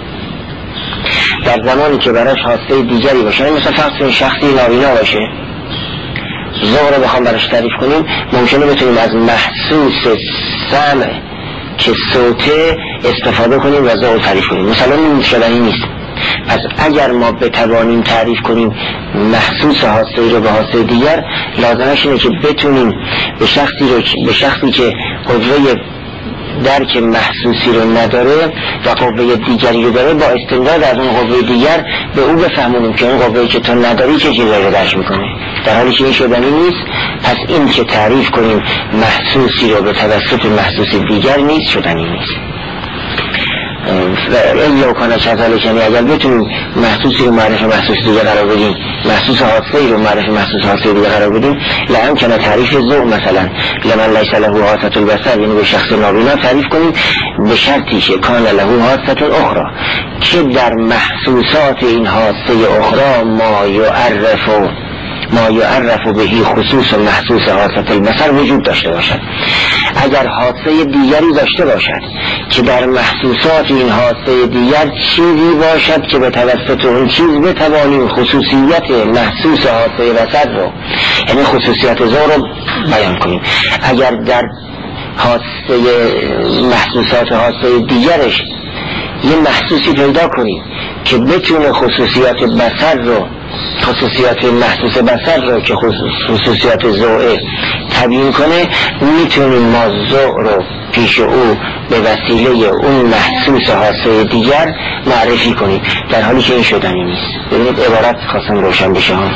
در زمانی که براش حاسه دیگری باشه. مثلا فرض کنید شخصی نابینا باشه، ذوق رو بخوام براش تعریف کنیم ممکنه بتونیم از محسوس سمع که صوته استفاده کنیم و ذوق تعریف کنیم. مثلا این شدنی نیست. پس اگر ما بتوانیم تعریف کنیم محسوس حاسه رو به حاسه دیگر، لازمش اینه که بتونیم به شخصی رو به شخصی که قدره درک محسوسی رو نداره و قوه دیگری رو داره با استمداد از اون قوه دیگر به او بفهمونیم که اون قوه‌ای که تو نداری چه چیزی رو درک میکنه، در حالی که این شدنی نیست. پس این که تعریف کنیم محسوسی رو به توسط محسوس دیگر نیست، شدنی نیست. این لوکانه کذالک، یعنی اگر بتونیم محسوسی رو معرف محسوس دیگر قرار بدیم، محسوس حاسه‌ای رو معرف محسوس حاسه دیگر قرار بدیم، لهم کنه تعریف ذوق مثلا لمن لیس له حاسة البصر، یعنی به شخص نابینا تعریف کنیم به شرطی که کان له حاسة اخرى، که در محسوسات این حاسه اخرى ما یعرف ما یعرف بهی خصوص محسوس حاسة البصر وجود داشته باشد. اگر حاسه دیگری داشته باشد که در محسوسات این حاسه دیگر چیزی باشد که به توسط اون چیز بتوانیم خصوصیت محسوس حاسه بصر رو، یعنی خصوصیت ذوق رو بیان کنیم. اگر در حاسه محسوسات حاسه دیگرش یه محسوسی پیدا کنیم که بتونه خصوصیات بصر رو، خصوصیات محسوس بصر رو که خصوصیات ذوق تبیین کنه، میتونیم ما ذوق رو پیش او به وسیله اون محسوس حاسه دیگر معرفی کنیم، در حالی که این شدنی نیست. ببینید عبارت خواستم روشن بشه ها.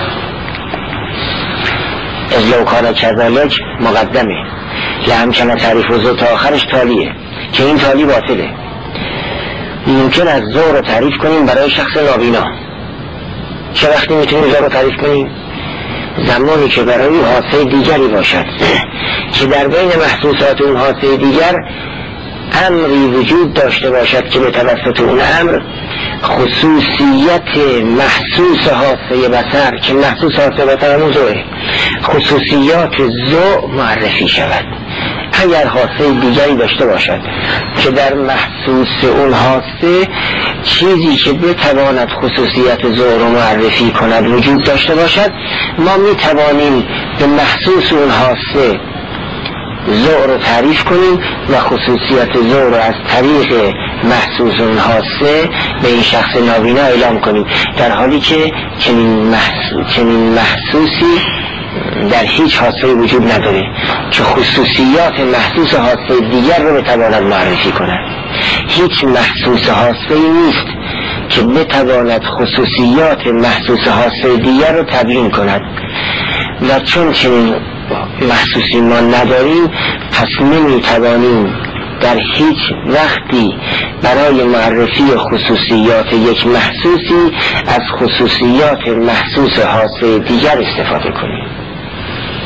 از لوکانه کذالک مقدمه لهم کنه تعریف ذوق تا آخرش تالیه که این تالی باطله. ممکن از ذوق رو تعریف کنیم برای شخص نابینا. چه وقتی میتونیم ذوق رو تعریف کنیم؟ زمانی که برای حاسه دیگری باشد که در بین محسوسات اون حاسه دیگر امری وجود داشته باشد که به توسط اون امر خصوصیت محسوس حاسه بصر که محسوس حاسه بصر همون ذوقه، خصوصیات ذوق معرفی شود. اگر حاسه دیگری داشته باشد که در محسوس اون حاسه چیزی که بتواند خصوصیت ذوق رو معرفی کند وجود داشته باشد، ما میتوانیم به محسوس اون حاسه ذوق رو تعریف کنیم و خصوصیت ذوق رو از طریق محسوس اون حاسه به این شخص نابینا اعلام کنیم، در حالی که چنین محسوس چنین محسوسی در هیچ حاسه وجود نداره که خصوصیات محسوس حاسه دیگر رو بتواند معرفی کند. هیچ محسوس حاسه نیست که بتواند خصوصیات محسوس حاسه دیگر رو تبیین کند و چون چنین محسوسی ما نداریم، پس نمیتوانیم در هیچ وقتی برای معرفی خصوصیات یک محسوسی از خصوصیات محسوس حاسه دیگر استفاده کنیم.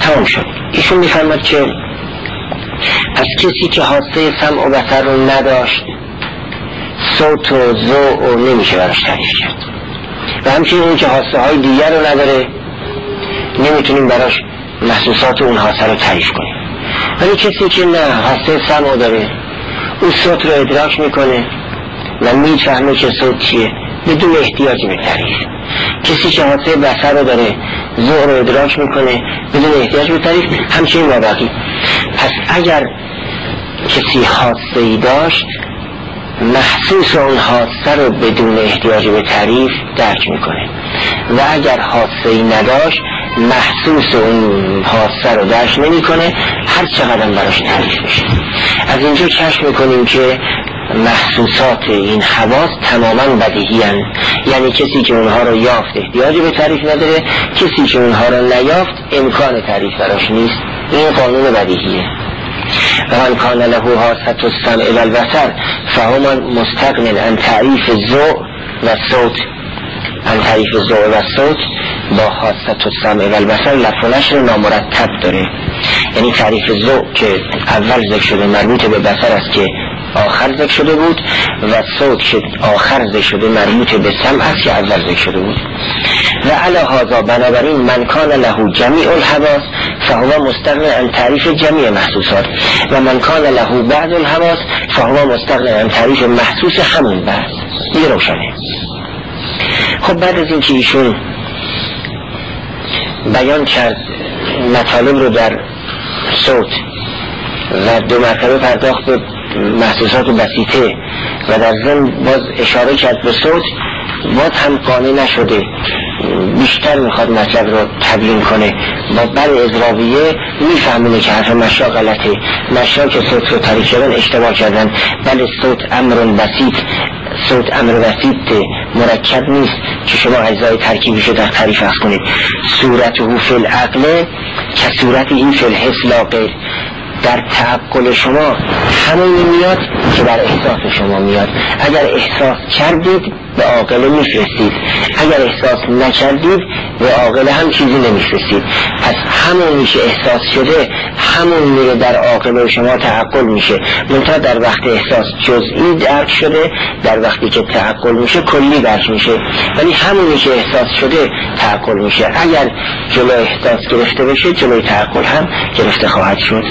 تمام شد. ایشون میفرماد که پس کسی که حاسه سمع و بصر رو نداشت صوت و ذوق رو نمیشه براش تعریف کرد و همچنین اون که حاسه های دیگر رو نداره نمیتونیم براش محسوسات اون حاسه رو تعریف کنیم. ولی کسی که نه حاسه سمع داره اون صوت رو ادراک میکنه و میفهمه که صوت چیه بدون احتیاج به تعریف. کسی که حاسه بصر رو داره ذوق رو ادراک میکنه بدون احتیاج به تعریف، همچنین با بقیه. پس اگر کسی حاسه ای داشت محسوس اون حاسه رو بدون احتیاج به تعریف درک میکنه و اگر حاسه ای نداشت محسوس اون حاسه رو درک نمیکنه، هر چقدر براش تعریف میشه. از اینجا کشف میکنیم که محسوسات این حواس تماما بدیهی هستند، یعنی کسی که اونها رو یافت احتیاج به تعریف نداره، کسی که اونها رو نیافت امکان تعریف براش نیست. این قانون بدیهیه. و من کان له حاسة السمع والبصر فهو مستغن عن تعریف الذوق و صوت. عن تعریف الذوق و صوت با حاسة السمع والبصر لفظ و نشر نامرتب داره. یعنی تعریف ذوق که اول ذکر شده مربوط به بصر است که آخر ذکر شده بود و صوت که آخر ذکر شده مربوط به سمع است که اول ذکر شده بود. و علی هذا بنابراین من کان له جمیع الحواس فهو مستغنی عن تعریف جمیع محسوسات و من کان له بعض الحواس فهو مستغنی عن تعریف محسوس همون بعض. این روشنه. خب بعد از اینکه ایشون بیان کرد مطالب رو در صوت و دو مرتبه پرداخت به محسوسات بسیطه و در ضمن باز اشاره کرد به صوت، باز هم قانع نشده، بیشتر میخواد مطلب رو تبیین کنه. با بر اضرابیه میفهمونه که حرف مشا غلطه، مشا که صوت رو تعریف کردن اشتباه کردن. بله صوت امر بسیط، صوت امر بسیط مرکب نیست که شما اجزای ترکیبیش در تعریف اخذ کنید. صورته فی العقل که صورته فی الحس لا غیر. در تعقل شما همون میاد که در احساس شما میاد. اگر احساس کردید به عاقله میفرستید، اگر احساس نکردید به عاقله هم چیزی نمیفرستید. پس همون میشه احساس شده، همون میره در عاقله شما تعقل میشه. منتها در وقت احساس جزئی درک شده، در وقتی که تعقل میشه کلی درک میشه. ولی همونی که احساس شده تعقل میشه. اگر جلو احساس گرفته بشه جلوی تعقل هم گرفته خواهد شد.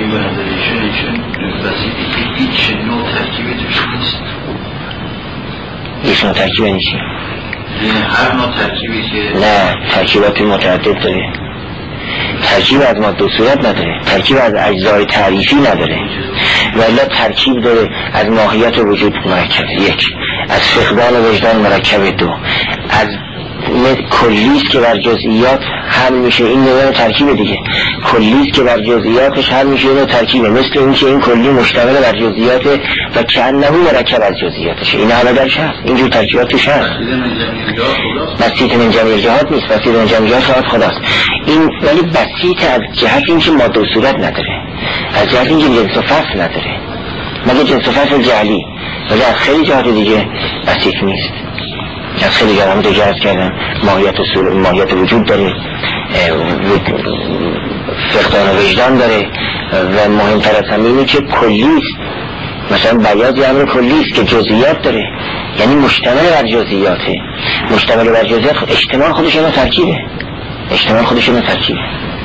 هیچ نوع ترکیبی توش نیست. هیچ نوع ترکیبی نیست. هر نوع ترکیبی که نه، ترکیبات متعدد داره. ترکیب از ماده و صورت نداره، ترکیب از اجزای تعریفی نداره، ولی ترکیب داره از ماهیت و وجود مرکب یک، از فقدان و وجدان مرکب دو، از کلیست که بر جزئیات حل میشه. این نوع ترکیب دیگه کلیست که بر جزئیاتش حل میشه. این ترکیبه مثل این که این کلی مشتمل بر جزئیات و کأنه مرکب از جزئیاتشه. این همه درش هست، اینجور ترکیبات توش هست. بسیط من جمعی جهات نیست، بسیط من جمعی جهات فقط خداست. این ولی بسیط از جهت این که ماده و صورت نداره، از جهت این که جنس و فصل نداره، مگه جنس و فصل جعلی، ولی از خیلی جهات دیگه بسیط نیست. از خیلی جهات هم دیگه عرض کردم ماهیت و صورت، ماهیت وجود داره، فقدان و وجدان داره و مهمتر از همینه که کلیست. مثلا بیاض یه امر کلیست که جزئیات داره، یعنی مشتمل بر جزئیاته. مشتمل بر جزئیات اجتماع خودش اینا ترکیبه، اجتماع خودش اینا ترکیبه.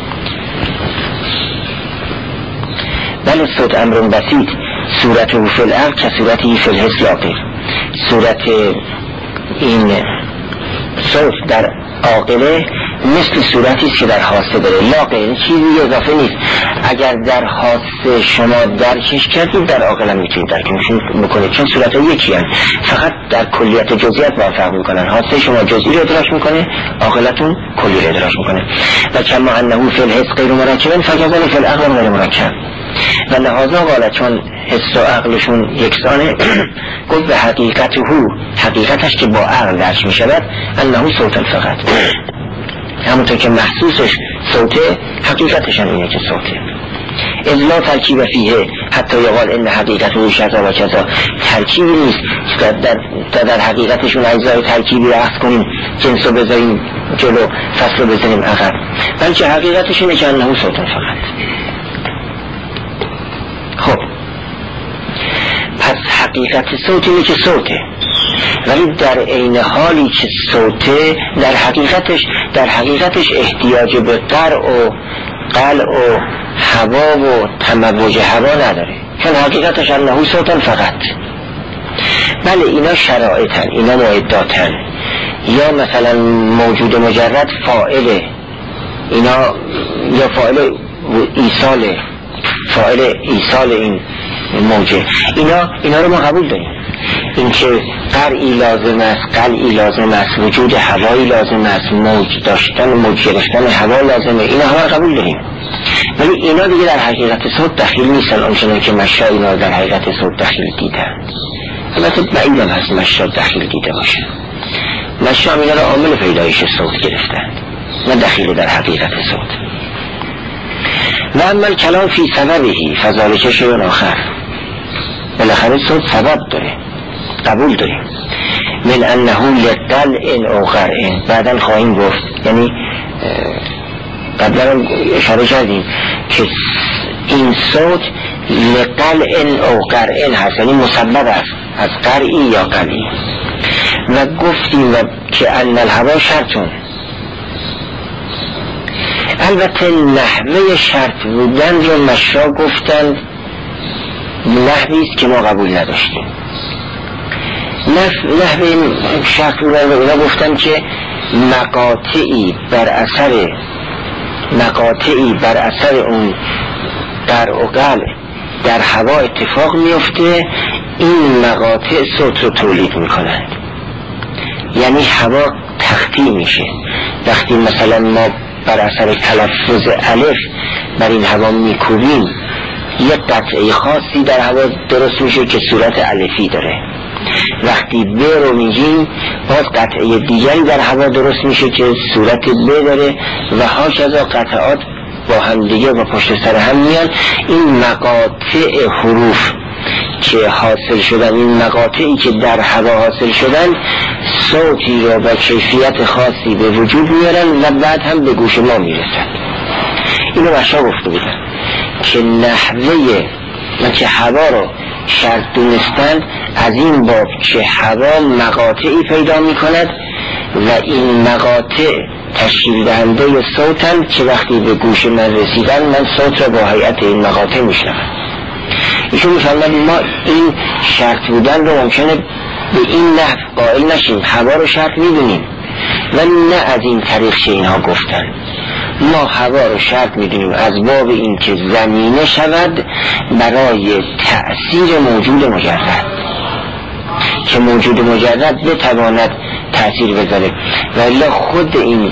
بله صوت امر بسیط صورته فی العقل که صورتی فی الحس لا غیر. صورت این صوت در عاقله مثل صورتی است که در حاسه داره، لا غیر، چیزی اضافه نیست. اگر در حاسه شما درکش کردید در عاقله میتونید درکش بکنید، چون صورت‌ها یکی هستند، فقط در کلیت جزئیات با فرق میکنن. حاسه شما جزئی رو ادراک میکنه، عاقلتون کلی رو ادراک میکنه. و کما انه فی الحس غیر مرکب فکذلک فی العقل غیر مرکب. و لحاظا قال چون حس و عقلشون یکسانه گفت به حقیقته، حقیقتش که با عقل درک می شود انه صوت فقط، همونطور که محسوسش صوته حقیقتش هم اینه که صوته. اذ لا ترکیب فیه حتی یقال ان حقیقته شذا و کذا. ترکیبی نیست تا در, در حقیقتشون اجزای ترکیبی رو اخذ کنیم، جنس رو بذاریم جلو فصل بزنیم عقب، بلکه حقیقتش اینه که انه صوتن فقط. خب پس حقیقت صوت اینه که صوته، ولی در عین حالی که صوته در حقیقتش در حقیقتش احتیاج به قرع و قلع و هوا و تموج هوا نداره، چون حقیقتش انه صوتن فقط. بله اینا شرایطن، اینا معداتن، یا مثلا موجود مجرد فاعله، اینا یا فاعل ایصاله، فاعل ایصال این موجه، اینا اینا رو ما قبول داریم. این که قرعی لازم است، قلعی لازم است، وجود هوایی لازم است، موج داشتن موج گرفتن هوا لازمه، اینا همه قبول داریم. ولی اینا دیگه در حقیقت صوت دخیل نیستن آنچنان که مشا اینا در حقیقت صوت دخیل دیدن. البته بعیدم هست مشا دخیل دیده باشه، مشا اینا رو عامل پیدایش صوت گرفتن، نه دخیل در حقیقت صوت. و اما کلام فی سببهی فذلک شیء آخر، بالاخره صوت سبب داره، قبول داریم. من انه لقلع او قرع، بعداً خواهیم گفت، یعنی قبلا اشاره کردیم که این صوت لقلع او قرع هست، یعنی مسبب است از قرعی یا قلعی. و گفتیم و که ان الهوا شرطون، البته نحوه شرط بودن رو مشا گفتند نحویست که ما قبول نداشتیم. نحوه شرط بودن رو اینا گفتن که مقاطعی بر اثر مقاطعی بر اثر اون در اقل در هوا اتفاق میفته، این مقاطع صوت رو تولید میکنند. یعنی هوا تختی میشه. وقتی مثلا ما بر اثر تلفظ الف بر این هوا میکوبیم، یک قطعه خاصی در هوا درست میشه که صورت الفی داره. وقتی ب رو میگیم باز قطعه دیگری در هوا درست میشه که صورت ب داره و هاکذا قطعات با هم دیگه و پشت سر هم میان. این مقاطع حروف که حاصل شدن، این مقاطعی که در هوا حاصل شدن، صوتی رو با کیفیت خاصی به وجود میارن و بعد هم به گوش ما میرسن. اینو بشا گفته بودن که نحوه و که هوا رو شرط دونستند از این باب که هوا مقاطعی پیدا میکند و این مقاطع تشکیل دهنده صوتن که وقتی به گوش من رسیدن من صوت رو با هیئت این مقاطع میشنوم. ایشون میفرماید ما این شرط بودن رو ممکنه به این نحو قائل نشیم، هوا رو شرط میدونیم ولی نه از این طریق که اینها گفتن. ما هوا رو شرط میدونیم از باب این که زمینه شود برای تأثیر موجود مجرد، که موجود مجرد بتواند تأثیر بذاره، ولی خود این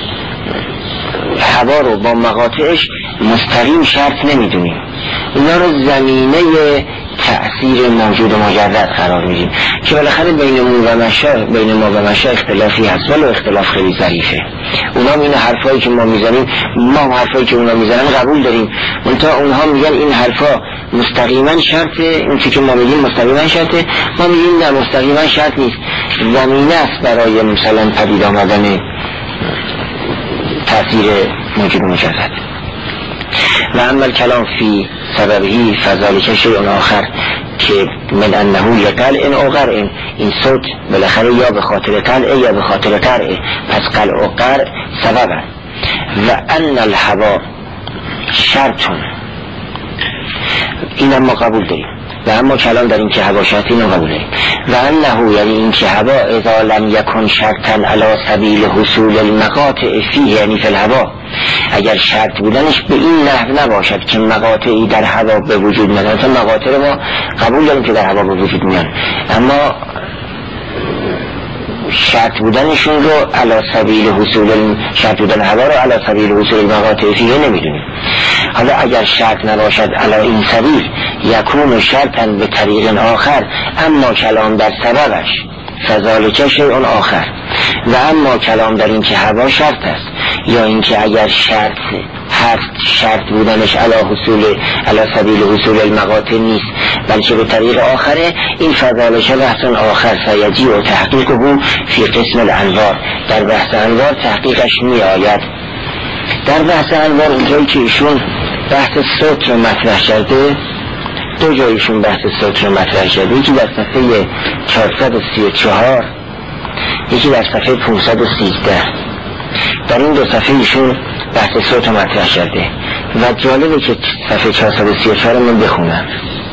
هوا رو با مقاطعش مستقیم شرط نمیدونیم، اینا رو زمینه تأثیر موجود مجرد قرار میدیم که بالاخره بینمون و مشا بین ما و مشا اختلافی هست ولی اختلاف خیلی ظریفه. اونا این حرفایی که ما میزنیم، ما حرفایی که اونا میزنن قبول داریم، منتها اونها میگن این حرفا مستقیما شرطه، این که ما میگیم مستقیما شرطه، ما میگیم نه مستقیما شرط نیست، زمینه است برای مثلا پدید آمدن تأثیر موجود مجرد. و اما کلام فی سببهی فذلک شیء آخر که من انه لقلع او قرع، این صوت بالاخره یا به خاطر قلع یا به خاطر قرع، پس قلع و قرع سبب است. و ان الهوا شرطون، این ما قبول داریم. و اما کلام در این که هوا شرطی اینو قبول داریم. و انه یعنی این که هوا اذا لم یکن شرطا علی سبیل حصول المقاطع فیه، یعنی فی الهوا، اگر شرط بودنش به این نحو نباشد که مقاطعی در هوا به وجود میاد، مثلا مقاطع ما قبول داریم که در هوا به وجود میان، اما شرط بودنشون رو علی سبیل حصول شرط بودن هوا رو علی سبیل حصول المقاطع فیه نمیدونیم. حالا اگر شرط نباشد علی این سبیل یکون شرطا به طریق آخر، اما کلام در سببش فذلک شیء آخر. و اما کلام در این که هوا شرط است، یا اینکه اگر شرط هست شرط بودنش علی حصول علی سبیل حصول المقاطع نیست، بلکه به طریق آخره. این فضالش بحث آخر سیجی و تحقیق او فی قسم الانوار، در بحث انوار تحقیقش می آید. در بحث انوار اونجایی که ایشون بحث صوت رو مطرح کرده، دو جایشون بحث صوت رو مطرح کرده، یکی در صفحه چهارصد و سی و چهار، یکی در صفحه پانصد و سیزده. در این دو صفحه ایشون بحث صوت رو مطرح کرده و جالبه که صفحه چهارصد و سی و چهار من بخونم.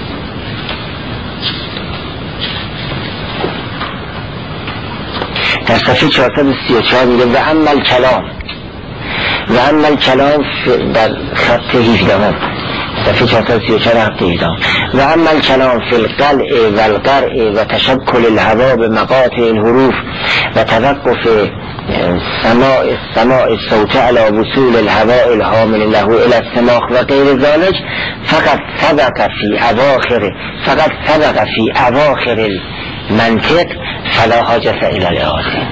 در صفحه چهارصد و سی و چهار میگه و اما الکلام و اما الکلام در خط هفده هم، صفحه چهارصد و سی و چهار خط هفده هم، و اما الکلام فی القلع و القرع و تشکل الهوا بمقاطع الحروف و توقف سماع سماع الصوت على وصول الهواء الحامل له الى السماخ و غیر ذلك فقط سبق فی اواخر فقط سبق فی اواخر المنطق فلا حاجت الى الاعاده.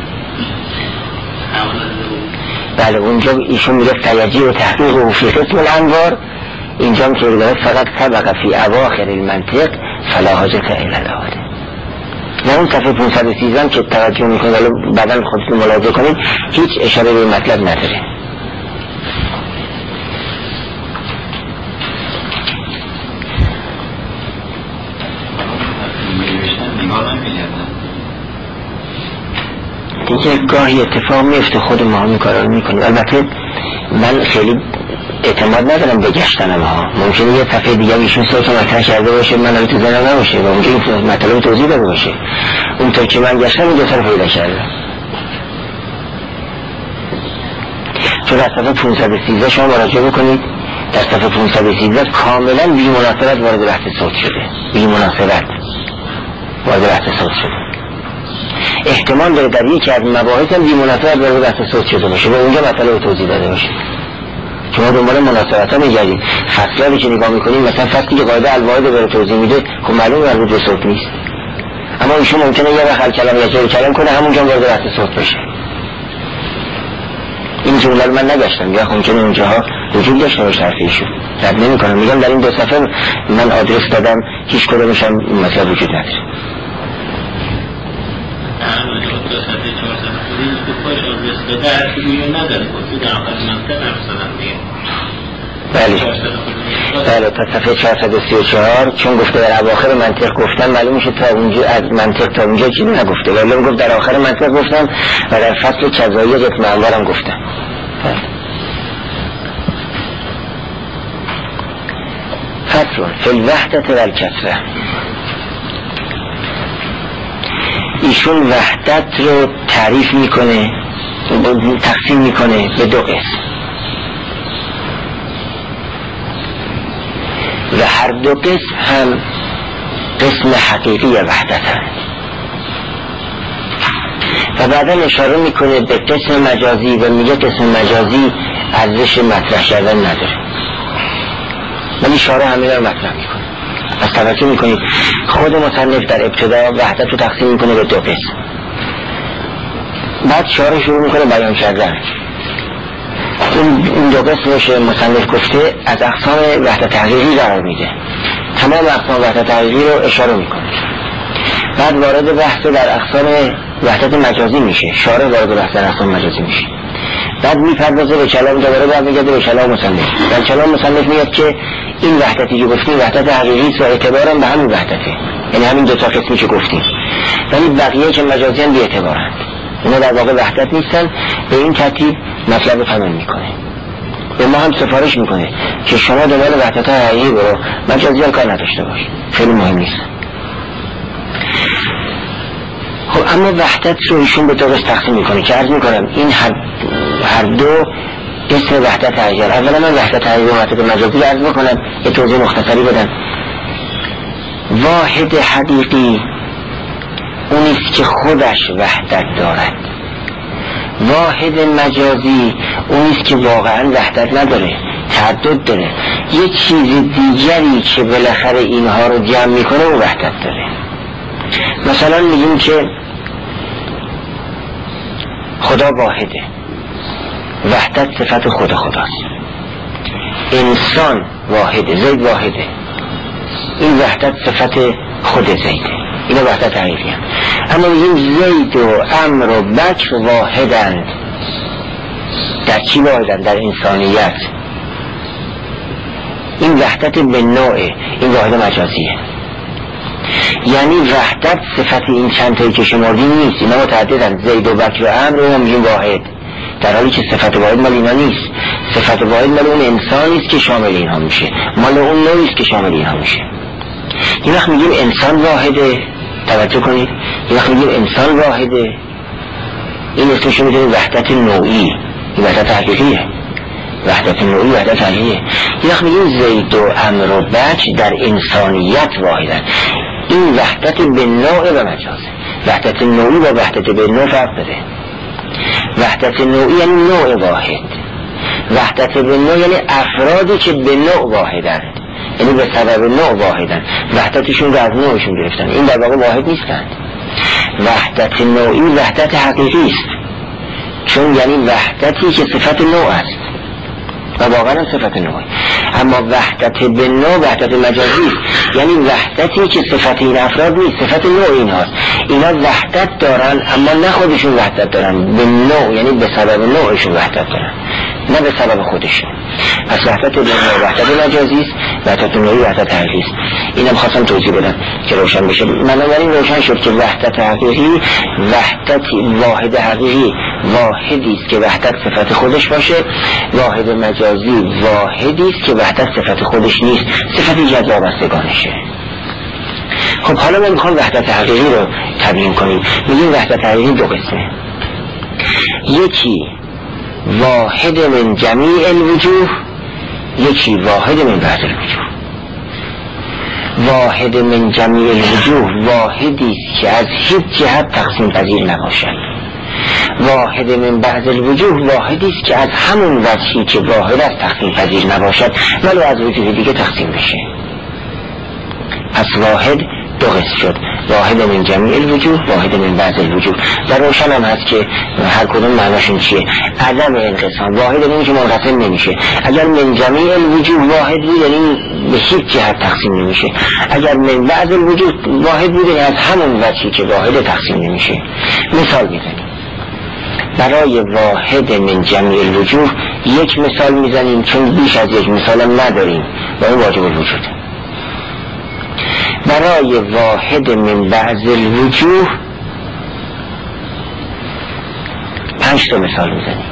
بله اونجا ایشون میگه سیجی و تحقیق و فی قسم الانوار، اینجا هم که فقط سبق فی اواخر المنطق فلا حاجت الى الاعاده. و اون صفحه پانصد و سیزده که توجه میکنید ولی بعدا خودتون ملاحظه کنید هیچ اشاره به مطلب نداره. دیگه گاهی اتفاق میفته خود ما همین کارا رو میکنیم. البته من خیلی اعتماد ندارم به گشتنم ها، ممکنه یه صفحه دیگه ایشون صوت رو مطرح کرده باشه من رو تو ذهنم نباشه و ممکنه مطلب توضیح داده باشه. اونطور که من گشتم این دو طرف پیدا کردم. تو در صفحه پانصد و سیزده شما مراجعه بکنید، در صفحه پانصد و سیزده کاملا بی مناسبت وارد بحث صوت شده، بی مناسبت وارد بحث صوت شده. احتمال داره در یکی از مباحث هم بی مناسبت وارد بحث صوت شده باشه و اونجا مطلب توضیح داده باشه. شما دنبال مناسبت ها میگردیم، فصلی که نگاه میکنیم مثلا فصلی که قاعده الواحد رو توضیح میده خب معلوم مربوط به صوت نیست، اما ایشون ممکنه یه وقت کلام یا جای کلام کنه همونجا وارد بحث صوت بشه. این جمله رو من نگشتم، یا ممکنه اونجاها وجود داشته باشه حرف ایشون، رد نمیکنم، میگم در این دو صفحه من آدرس دادم هیچ کدومش هم مثلا وجود نداره. بله بله تا صفحه چهارصد و سی و چهار چون گفته در اواخر منطق گفتم معلوم میشه تا اونجا از منطق تا اونجا چیزی نگفته، ولی گفت در آخر منطق گفتم و در فصل کذایی قسم انوارم گفتم. فصل فی الوحدت و الکثرة. ایشون وحدت رو تعریف میکنه، تقسیم میکنه به دو قسم و هر دو قسم هم قسم حقیقی وحدت هم و بعدا اشاره میکنه به قسم مجازی و میگه قسم مجازی ارزش مطرح کردن نداره، ولی اشاره همین رو مطرح میکنه. از توجه میکنید خود مصنف در ابتدا وحدت رو تقسیم میکنه به دو قسم، بعد شعار شروع میکنه بیان کردن. این دو قسمش مصنف گفته از اقسام وحدت حقیقی قرار میده، تمام اقسام وحدت حقیقی رو اشاره میکنه. بعد وارد بحث در اقسام وحدت مجازی میشه، شعار وارد بحث در اقسام مجازی میشه. بعد میپردازه به کلام دوباره، بعد میگه به کلام مصنف. در کلام مصنف میاد که این وحدتی که گفتیم وحدت حقیقی و اعتبارم به همین وحدته، یعنی همین دو تا قسمی که گفتیم، ولی بقیه که مجازی هم بی اعتبارند، اینا در واقع وحدت نیستن. به این ترتیب مطلب تمام میکنه. به ما هم سفارش میکنه که شما دنبال وحدت حقیقی برو، مجازی هم کار نداشته باش، خیلی مهم نیست. خب اما وحدت رو ایشون به دو قسم تقسیم میکنه که عرض میکنم این هر, هر دو قسم وحدت حقیقی. اولا من وحدت حقیقی و وحدت مجازی رو عرض میکنم، یه توضیح مختصری بدم. واحد حقیقی اونیست که خودش وحدت دارد، واحد مجازی اونیست که واقعا وحدت نداره، تعدد داره، یه چیز دیگری که بالاخره اینها رو جمع میکنه و وحدت داره. مثلا میگیم که خدا واحده، وحدت صفت خود خداست. انسان واحده، زید واحده. این وحدت صفت خود زیده، اینا وحدت حقیقی هم. اما میگیم زید و عمر و بکر واحدند. در چی واحدند؟ در انسانیت. این وحدت به نوعه، این واحد مجازیه. یعنی وحدت صفت این چند تایی که شمردیم نیست، اینا متعددند. زید و بکر و عمر رو هم میگیم واحد، در حالی که صفت واحد مال اینا نیست. صفت واحد مال اون انسانی است که شامل اینها میشه، مال اون نوعی است که شامل اینها میشه. این وقت میگیم انسان واحده، توجه کنید، این وقت میگیم انسان واحده، این اسمشو میدونیم وحدت نوعی، این وحدت حقیقیه. وحدت نوعی وحدت حقیقیه. این وقت میگیم زید و عمر و بکر در انسانیت واحدن. این وحدت به نوع و مجازه. وحدت نوعی و وحدت به نوع فرق داره. وحدت نوعی یعنی نوع واحد، وحدت به نوع یعنی افرادی که به نوع واحدن، یعنی به سبب نوع واحدن، وحدتشون رو از نوعشون گرفتن، این در واقع واحد نیستند. وحدت نوعی وحدت حقیقی است، چون یعنی وحدتی که صفت نوع است و واقعا صفت نوع. اما وحدت به نوع وحدت مجازی است، یعنی وحدتی که صفت این افراد نیست، صفت نوع اینهاست. اینا وحدت دارن اما نه خودشون وحدت دارن، به نوع یعنی به سبب نوعشون وحدت دارن، نه به سبب خودشون. پس وحدت به نوع وحدت مجازی است، وحدت نوعی وحدت حقیقی است. اینم خواستم توضیح بدم که روشن بشه. بنابراین روشن شد که وحدت حقیقی وحدت واحد حقیقی واحدی است که وحدت صفت خودش باشه، واحد مجازی واحدی است که وحدت صفت خودش نیست، صفت جزا بستگانشه. خب حالا ما میخوام وحدت حقیقی رو تبیین کنیم. میگیم وحدت حقیقی دو قسمه، یکی واحد من جمیع الوجوه، یکی واحد من بعض الوجوه. واحد من جمیع الوجوه واحدی است که از هیچ جهت تقسیم پذیر نباشد. واحد من بعض الوجوه واحدی است که از همون وجهی که واحد است تقسیم پذیر نباشد ولی از وجوه دیگه تقسیم بشه. پس واحد دو قسم شد، واحد من جمیع الوجوه، واحد من بعض الوجوه. در روشن هم هست که هر کدوم معناشون چیه. عدم انقسام، واحد این که منقسم نمیشه. اگر من جمیع الوجوه واحد بود یعنی به هیچ جهت تقسیم نمیشه. اگر من بعض الوجوه واحد بود یعنی از همون وجهی که واحد تقسیم نمیشه. مثال میزنیم برای واحد من جمیع الوجوه، یک مثال میزنیم چون بیش از یک مثال هم نداریم و این واجب الوجود. برای واحد من بعض الوجوه پنج تا مثال میزنیم،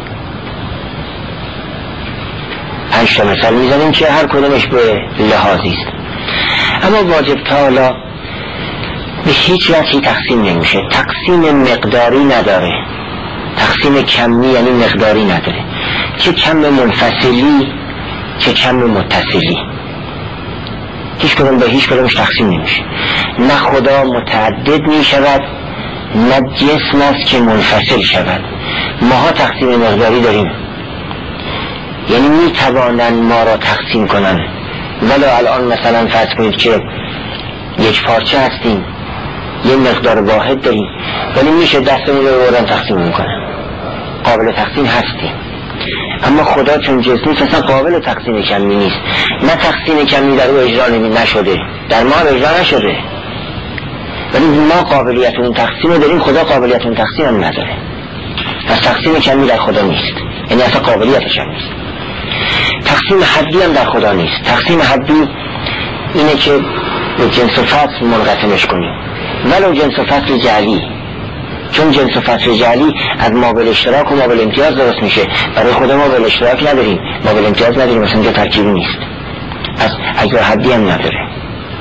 پنج تا مثال میزنیم که هر کدومش به لحاظی است. اما واجب تعالی به هیچ وجهی تقسیم نمیشه، تقسیم مقداری نداره، تقسیم کمی یعنی مقداری نداره، چه کم منفصلی چه کم متصلی، هیچ کدوم به هیچ کدومش تقسیم نمیشه. نه خدا متعدد میشود نه جسم است که منفصل شود. ماها تقسیم مقداری داریم، یعنی میتوانند ما را تقسیم کنند، ولی الان مثلا فرض کنید که یک پارچه هستیم، یه مقدار واحد داریم ولی میشه دستمون رو بردن تقسیم میکنن، قابل تقسیم هستیم. اما خدا چون جسم نیست اصلا قابل تقسیم کمی نیست، نه تقسیم کمی در او اجرا نشده، در ما اجرا نشده، ولی ما قابلیت اون تقسیم رو داریم، خدا قابلیت اون تقسیم هم نداره. پس تقسیم کمی در خدا نیست، یعنی اصلا قابلیتش هم نیست. تقسیم حدی هم در خدا نیست. تقسیم حدی اینه که به جنس و فصل منقسمش کنیم، ولو جنس و فصل جعلی، چون جنس و فصل جعلی از مابل اشتراک و مابل امتیاز درست میشه. برای خدا مابل اشتراک نداریم، مابل امتیاز نداریم، مثلا اینجا ترکیبی نیست، پس اجزا حدی هم نداره.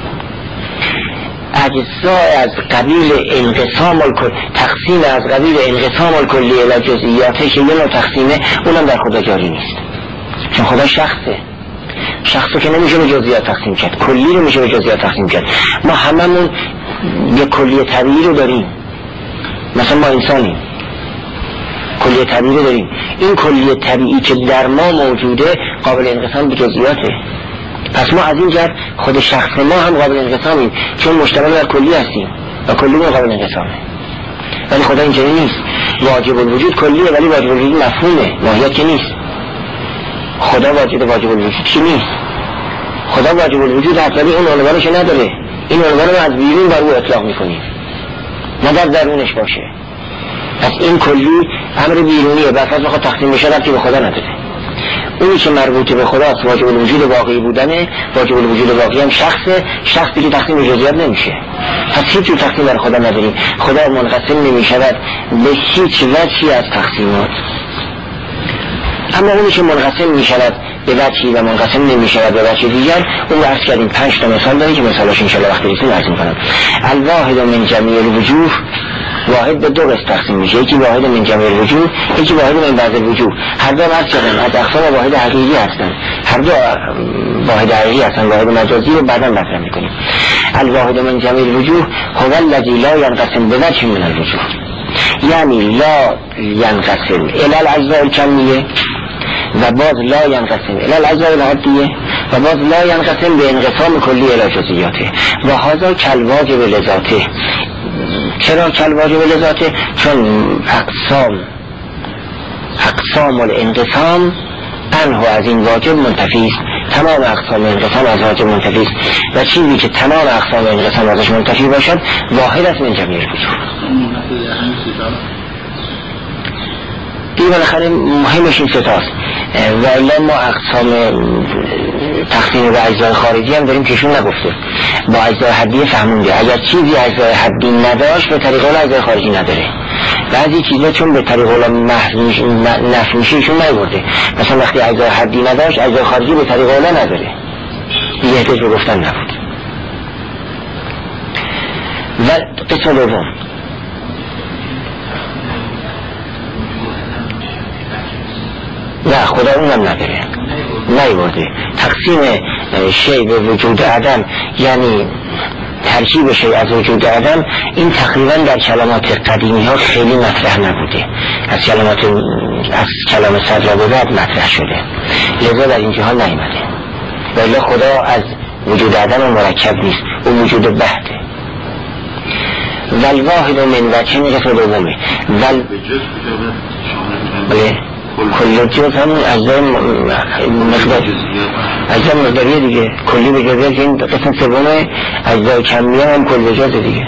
اجزا از قبیل انقسام الکل، تقسیم از قبیل انقسام الکلی الی جزئیاته که یه نوع تقسیمه، اونم در خدا جاری نیست، چون خدا شخصه. شخصو که نمیشه به جزئیات تقسیم کرد، کلی رو میشه به جزئیات تقسیم کرد. ما هممون یه کلی طبیعی رو داریم، مثلا ما انسانیم، کلی طبیعی رو داریم. این کلی طبیعی که در ما موجوده قابل انقسام به جزئیاته. پس ما از این جهت خود شخص ما هم قابل انقسامیم، چون مشتمل بر کلی هستیم و کلی ما قابل انقسامه. ولی خدا اینجوری نیست. واجب الوجود کلیه ولی واجب الوجود مفهومه، ماهیت که نیست. خدا واجد واجب الوجود که نیست. خدا واجب الوجود هست ولی اون عنوانش نداره. این عنوان رو از بیرون بر او اطلاق میکنیم، نه در درونش باشه. پس این کلی امر بیرونیه، بس از بخواد تقسیم بشه ربطی به خدا نداره. اونی که مربوط به خداست واجب الوجود واقعی بودنه. واجب الوجود واقعی هم شخصه، شخصی که تقسیم به جزئیات نمیشه. پس هیچ تقسیم بر خدا نداریم. خدا منقسم نمیشود به هیچ وجهی از تقسیمات. اما اونی که منقسم میشود به وجهی و منقسم نمیشود به وجه دیگر، اون رو عرض کردیم. پنج تا مثال داریم که مثالاش انشاءالله وقتی رسیم عرض میکنم. الواحد من جمیع الوجوه، واحد به دو قسم تقسیم میشه، یکی واحد من جمیع الوجوه، یکی واحد من بعض الوجوه. هر دو عرض کردن از اقسام واحد حقیقی هستن، هر دو واحد حقیقی هستن. واحد مجازی رو بعدا مطرح میکنیم. الواحد من جمیع الوجوه هو الذی لا ينقسم بوجه من الوجوه، یعنی لا ينقسم الی الاجزاء الکمیه و باز لا ینقسم الی الاجزاء العادیه و باز لا ینقسم به انقسام کلی الی جزئیاته و هذا کالواجب لذاته. چرا کالواجب لذاته؟ چون اقسام اقسام الانقسام انه از این واجب منتفی است. تمام اقسام انقسام از واجب منتفی است و چیزی که تمام اقسام انقسام ازش منتفی باشد واحد است من جمیع الوجوه. دیگه بالاخره مهمش این ستاست. و الا ما اقسام تقسیم به اجزای خارجی هم داریم که ایشون نگفته، با اجزای حدی فهمونده. اگر چیزی اجزای حدی نداشت به طریق اول اجزای خارجی نداره. بعضی چیزا چون به طریق اول نفی میشه ایشون نیورده. مثلا وقتی اجزای حدی نداشت اجزای خارجی به طریق اول نداره، دیگه احتیاج به گفتن نبود. و قسم دوم نه، خدا اونم نداره، نیورده. تقسیم شی به وجود عدم یعنی ترکیب شی از وجود عدم، این تقریبا در کلمات قدیمی ها خیلی مطرح نبوده، از کلمات از کلام صدر به بعد مطرح شده، لذا در این جهان نیامده. ولی خدا از وجود عدم مرکب نیست، اون وجود بحته. والواحد من وجه قسم دومه ول بله کلی جز همون اجزای مقدار اجزای مقداریه دیگه. کلی به جزیه که این قسم سومه اجزای کمیه هم کل به جزه دیگه.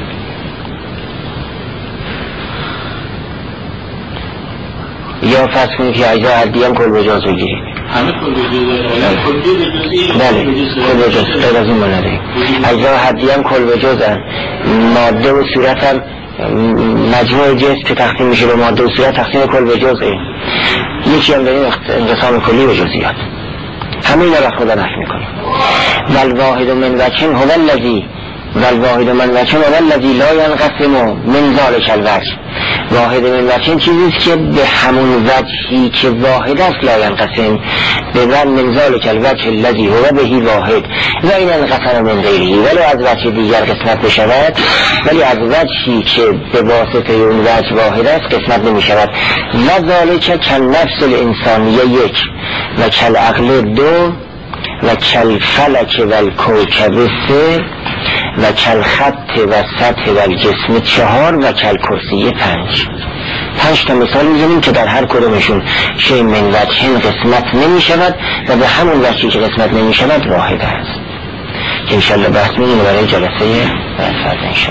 یا فرض کنید که اجزای حدی هم کل به جز بگیرید، همه کل به جز بله کل به جز غیر از این ما نداریم. اجزای حدی هم کل به جز هم، ماده و صورت هم مجموع جسم که تقسیم میشه به ماده و صورت تقسیم کل به جزئه. یکی هم داریم انقسام کلی به جزئیات. همه اینا را خدا نفی میکنه. والواحد من وجه هو الذی والواحد من وجه هو الذی لا ينقسم من ذلک الوجه. واحد من وجه چیزی است که به همون وجهی که واحد است لا ينقسم به من ذلک الوجه الذی هو به واحد و این انقسم من غیره، ولی از وجه دیگر قسمت بشود، ولی از وجهی که به واسطه اون وجه واحد است قسمت نمی شود. و ذلک کالنفس الانسانیه یک و کالعقل دو و کالفلک و الکوکب سه و کالخط و سطح و الجسم چهار و کالکرسی پنج. پنج تا مثال میزنیم که در هر کدومشون شی من وجهین قسمت نمی شود و به همون وجهی که قسمت نمی شود واحد است. که انشاءالله بحث می‌کنیم برای جلسه بعد.